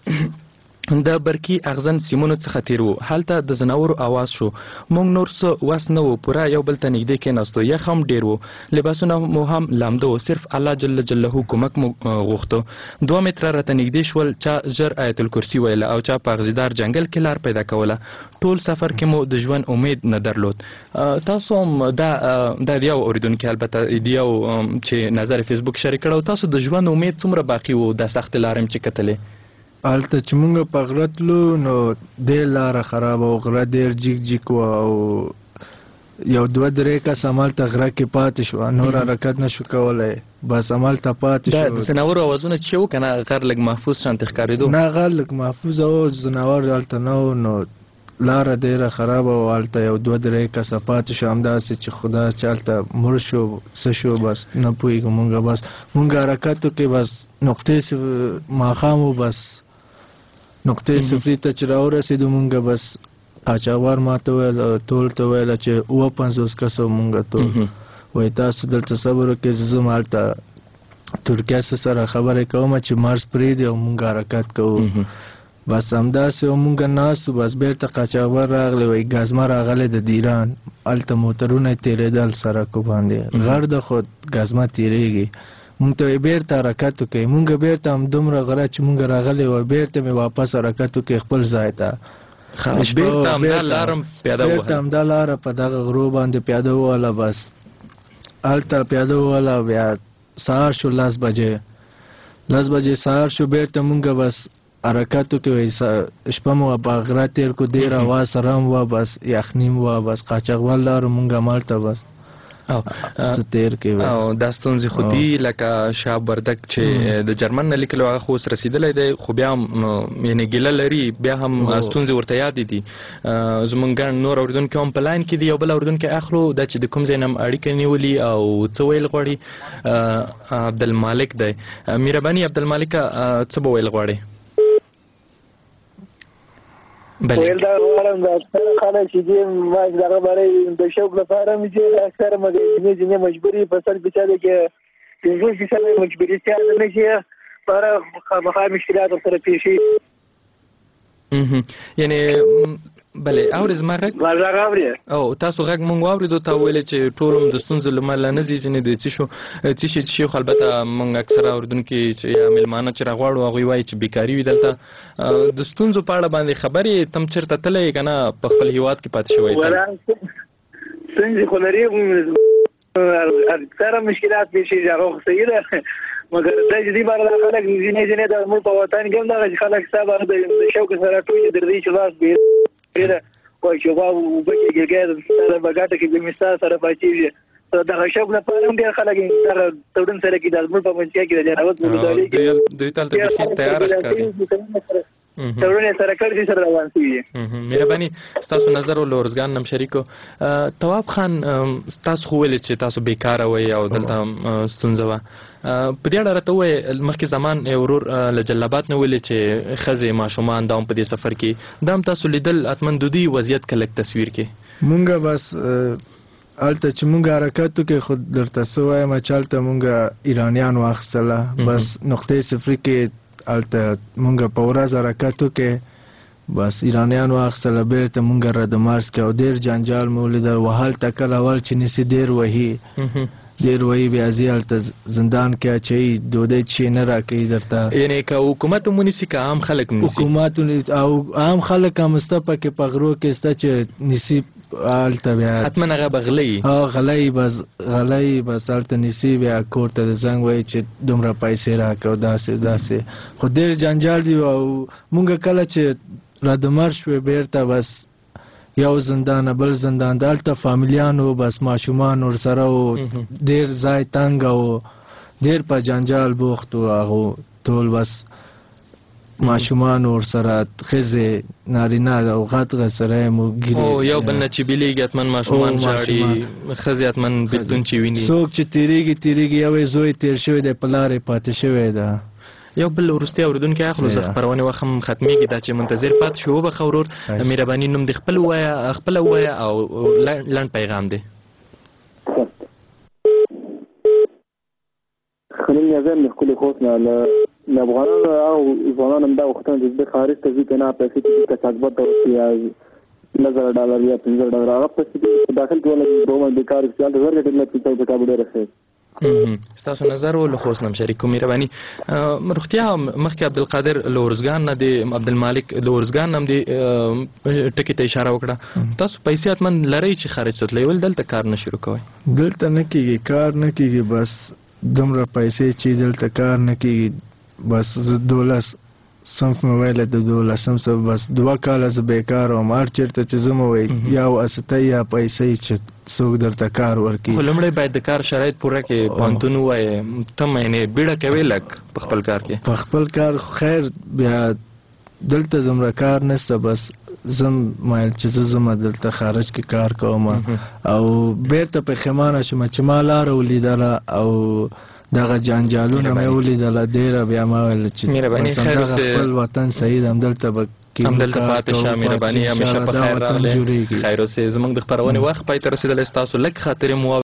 Speaker 10: د برقي اغزن سیمونو څخه تیر وو هلته د ځناورو آواز شو موږ نور څه وس نه وو پوره یو بل ته نږدې کېناستو یخ هم ډېر وو لباسونه مو هم لامده وو صرف الله جل جلاله کومک مو غوښته 2 متره راته نږدې شول چا ژر آیت الکرسي ویله او چا په اغزیدار جنګل کې لار پیدا کوله ټول سفر کې مو د ژوند امید نه درلود تاسو هم دا د یو اورېدونکي البته د یو چې نظر فیسبوک شریک کړی تاسو د ژوند امید څومره باقي وو دا سختې لارې چې کتلې
Speaker 3: هلته چې مونږ په غره تلو نو دې لاره خرابه وه، غره ډېر جیک جیک وه او یو 2-3 کس همالته غره کې پاتې شو، نور حرکت نشو کولی، بس همالته پاتې شو.
Speaker 10: د ځناورو اوازونه چې و که نه غر لږ محفوظ شانتې ښکارېدو؟
Speaker 3: نه غر لږ محفوظ و، ځناور هلته نه و، نو لاره ډېره خرابه وه، هلته یو 2-3 کسه پاتې شو، همداسې چې خدا چې هلته مړ شو څه شو بس نه پوهېږو مونږ. بس مونږ حرکت وکړې، بس نقطې ماښام و، بس نقطې صفري ته چې راورسېدو مونږ بس قاچاقبر ما ته ویل ټول ته ویله چې 50 کسه مونږ ټول وایي تاسو دلته صبر وکړئ، زه ځم هلته ترکیه سره خبرې کوم چې مارس پرېږدي او مونږ حرکت کوو. بس همداسې و مونږ ناست وو، بس بېرته قاچاقبر راغلی، وایي ګازمه راغلی د دیران، هلته موټرونه یې تېرېدل سړکو باندې، غر ده خو ګازمه تېرېږي. مونږ ته وایي بېرته حرکت وکړئ، مونږ بېرته همدومره غره چې مونږ راغلی وو بېرته مې واپس حرکت وکړئ خپل ځای ته.
Speaker 10: بیرته همدا لاره پیاده ووهله،
Speaker 3: بیرته همدا لاره په دغه غرو باندې پیاده ووهله، بس هلته پیاده ووهله. بیا سهار شو 10 بجې سهار شو، بیرته مونږ بس حرکت وکړو، شپه مو په غره تېر کړو، ډېر هوا سره هم وه، بس یخني هم وه، بس قاچاقبر لارو مونږ همالته بس تېر کړی.
Speaker 10: او دا ستونزې خو دي لکه شهاب وردک چې د جرمن نه لیکلو هغه خو اوس رسېدلی دی، خو بیا هم یعنې ګیله لري، بیا هم ستونزې ورته یادې دي. زموږ ګڼ نور اورېدونکي هم په لاین کې دي، یو بل اورېدونکی اخلو، دا چې د کوم ځای نه هم اړیکه نیولي او څه ویل غواړي عبدالمالک دی. مهرباني عبدالمالکه څه به ویل غواړې؟
Speaker 8: ویل دا غواړم د اکثره خلک چې دې ما دغه باره د شوق لپاره مې چې اکثره ځینې مجبوري فصل بچاله کې 50% مجبوري نه شي پر خامخا مشکلات سره پیښ شي.
Speaker 10: یعنی بلې اورې زما غږ او تاسو غږ مونږ واورېدو، تا ویلې چې ټول هم د ستونزو له امله نه ځي، ځینې د څه شي خو البته مونږ اکثره اورېدونکي چې یا میلمانه چې راغواړو هغوی وایي چې بیکاري وي دلته. د ستونزو په اړه باندې خبرې تم چېرته تللی که نه په خپل هېواد کې پاتې شوی؟
Speaker 8: ستونزې خو لري، اکثره مشکلات پیښ شي، هغه خو صحیح ده، مګر دا چې دې باره دا خلک ځینې د زموږ په وطن کې هم دغه چې خلک ستا باره د شوق سره ټولې در دې چې لاس ډېره وایي چې اوبه کې ګرګۍ سره په ګاټه کې بېمستا سره پاچېږي، دغه شوق لپاره هم ډېر خلک دغه تړون سره کې د زموږ په منځ کې د جناوت ولسوالۍ کې
Speaker 10: دوی ته هلته بیخي تیاره ښکاري،
Speaker 8: تړون یې سره کړي سره روان شوي.
Speaker 10: مهرباني ستاسو نظر له ارزګان نم شریکو. تواب خان تاسو خو ویلې چې تاسو بیکاره وئ او دلته ستونزه وه، په دې اړه راته ووایئ مخکې زمان ورور له جلابات نه ویلې چې ښځې ماشومان دا هم په دې سفر کې دا هم تاسو لیدل، حتما د دوی وضعیت که لږ تصویر کې
Speaker 3: مونږ بس هلته چې مونږ حرکت وکړې خو درته څه وایم چې هلته مونږ ایرانیان واخیستله، بس نقطې صفري کې هلته مونږ په ورځ حرکت وکړې، بس ایرانیان واخیستله، بیرته مونږ رد مارس کې او ډېر جنجال مې ولیدل، هلته کله اول چې نیسي ډېر وهي بیا ځي هلته زندان کې اچوي، ډوډۍ چې نه راکوي درته.
Speaker 10: یعنې که حکومت هم ونیسي که عام خلک ونیسي؟
Speaker 3: حکومت او عام خلک هم سته پکې په غرو کې سته چې نیسي هلته بیا
Speaker 10: حتما هغه به غلی
Speaker 3: غلی بس هلته نیسي، بیا کور ته د زنګ وایي چې دومره پیسې راکړه او داسې خو ډېر جنجال دی. او مونږ کله چې رادمر شوې بیرته بس یو زندان بل زندان دلته فامیلیانو بس ماشومان ورسره و، ډېر ځای تنګ او ډېر په جنجال بوخت و، هغو ټول بس ماشومان ورسره ښځې نارینه او غټ سره یې مو ګیرې
Speaker 10: یو بل نه چې بیلیږي حتما ماشومان ژاړي، ښځې حتما بېلتون چې ویني،
Speaker 3: څوک چې تېرېږي یو یې زوی تېر شوی دی په لارې پاتې شوی ده.
Speaker 10: یو بل وروستي اورېدونکی اخلو، زه خپرونې وخت هم ختمېږي، دا چې منتظر پاتې شو وبخه ورور. مهرباني نوم دې خپله ووایه او لنډ پیغام دی.
Speaker 8: خلیل نظر له ښکلي خوست نه له افغانانو او ځوانانو همدا غوښتنه چې د خارج ته ځي که نه پیسې چې کسبګر ته ورکړي یا $10,000 یا $15,000 هغه پیسې په داخل کې ولګي دومره بېکار چې هلته زر ګټې نه پیسې په کابل ډېره ښه.
Speaker 10: ستاسو نظر و له خوست نم شریکو. مهرباني روغتیا مخکې عبدالقادر له ارزګان نه دی، عبدالمالک له ارزګان نه هم دی ټکي ته اشاره وکړه، تاسو پیسې حتما لرئ چې خارج ته تلئ، ولې دلته کار نه شروع کوئ؟
Speaker 3: دلته نه کېږي، کار نه کېږي، بس دومره پیسې چې دلته کار نه کېږي، بس 12 صنف مې ویل د 12 صف بس 2 کاله زه بیکار وم هر چېرته چې زه مې وایي یا واسطه یا پیسې چې څوک درته کار ورکړي.
Speaker 10: خو لومړی باید د کار شرایط پوره کړې پوهنتون ووایې ته معنې بیړه کوې لږ په خپل کار کې.
Speaker 3: په خپل کار خیر بیا دلته زمره کار نشته بس زم مایل چې زه زما دلته خارج کې کار کوم او بیرته پښیمانه شوم چې ما لاره ولیدله او دغه جنجالونه مې ولیدله ډېره بیا ما ویل چې خپل وطن صحیح همدلته به
Speaker 10: همدلته پاتې شه. مهرباني همیشه په خیر راغلی. خیر اوسې. زموږ د خپرونې وخت پای ته رسېدلی. ستاسو لږ خاطرې مو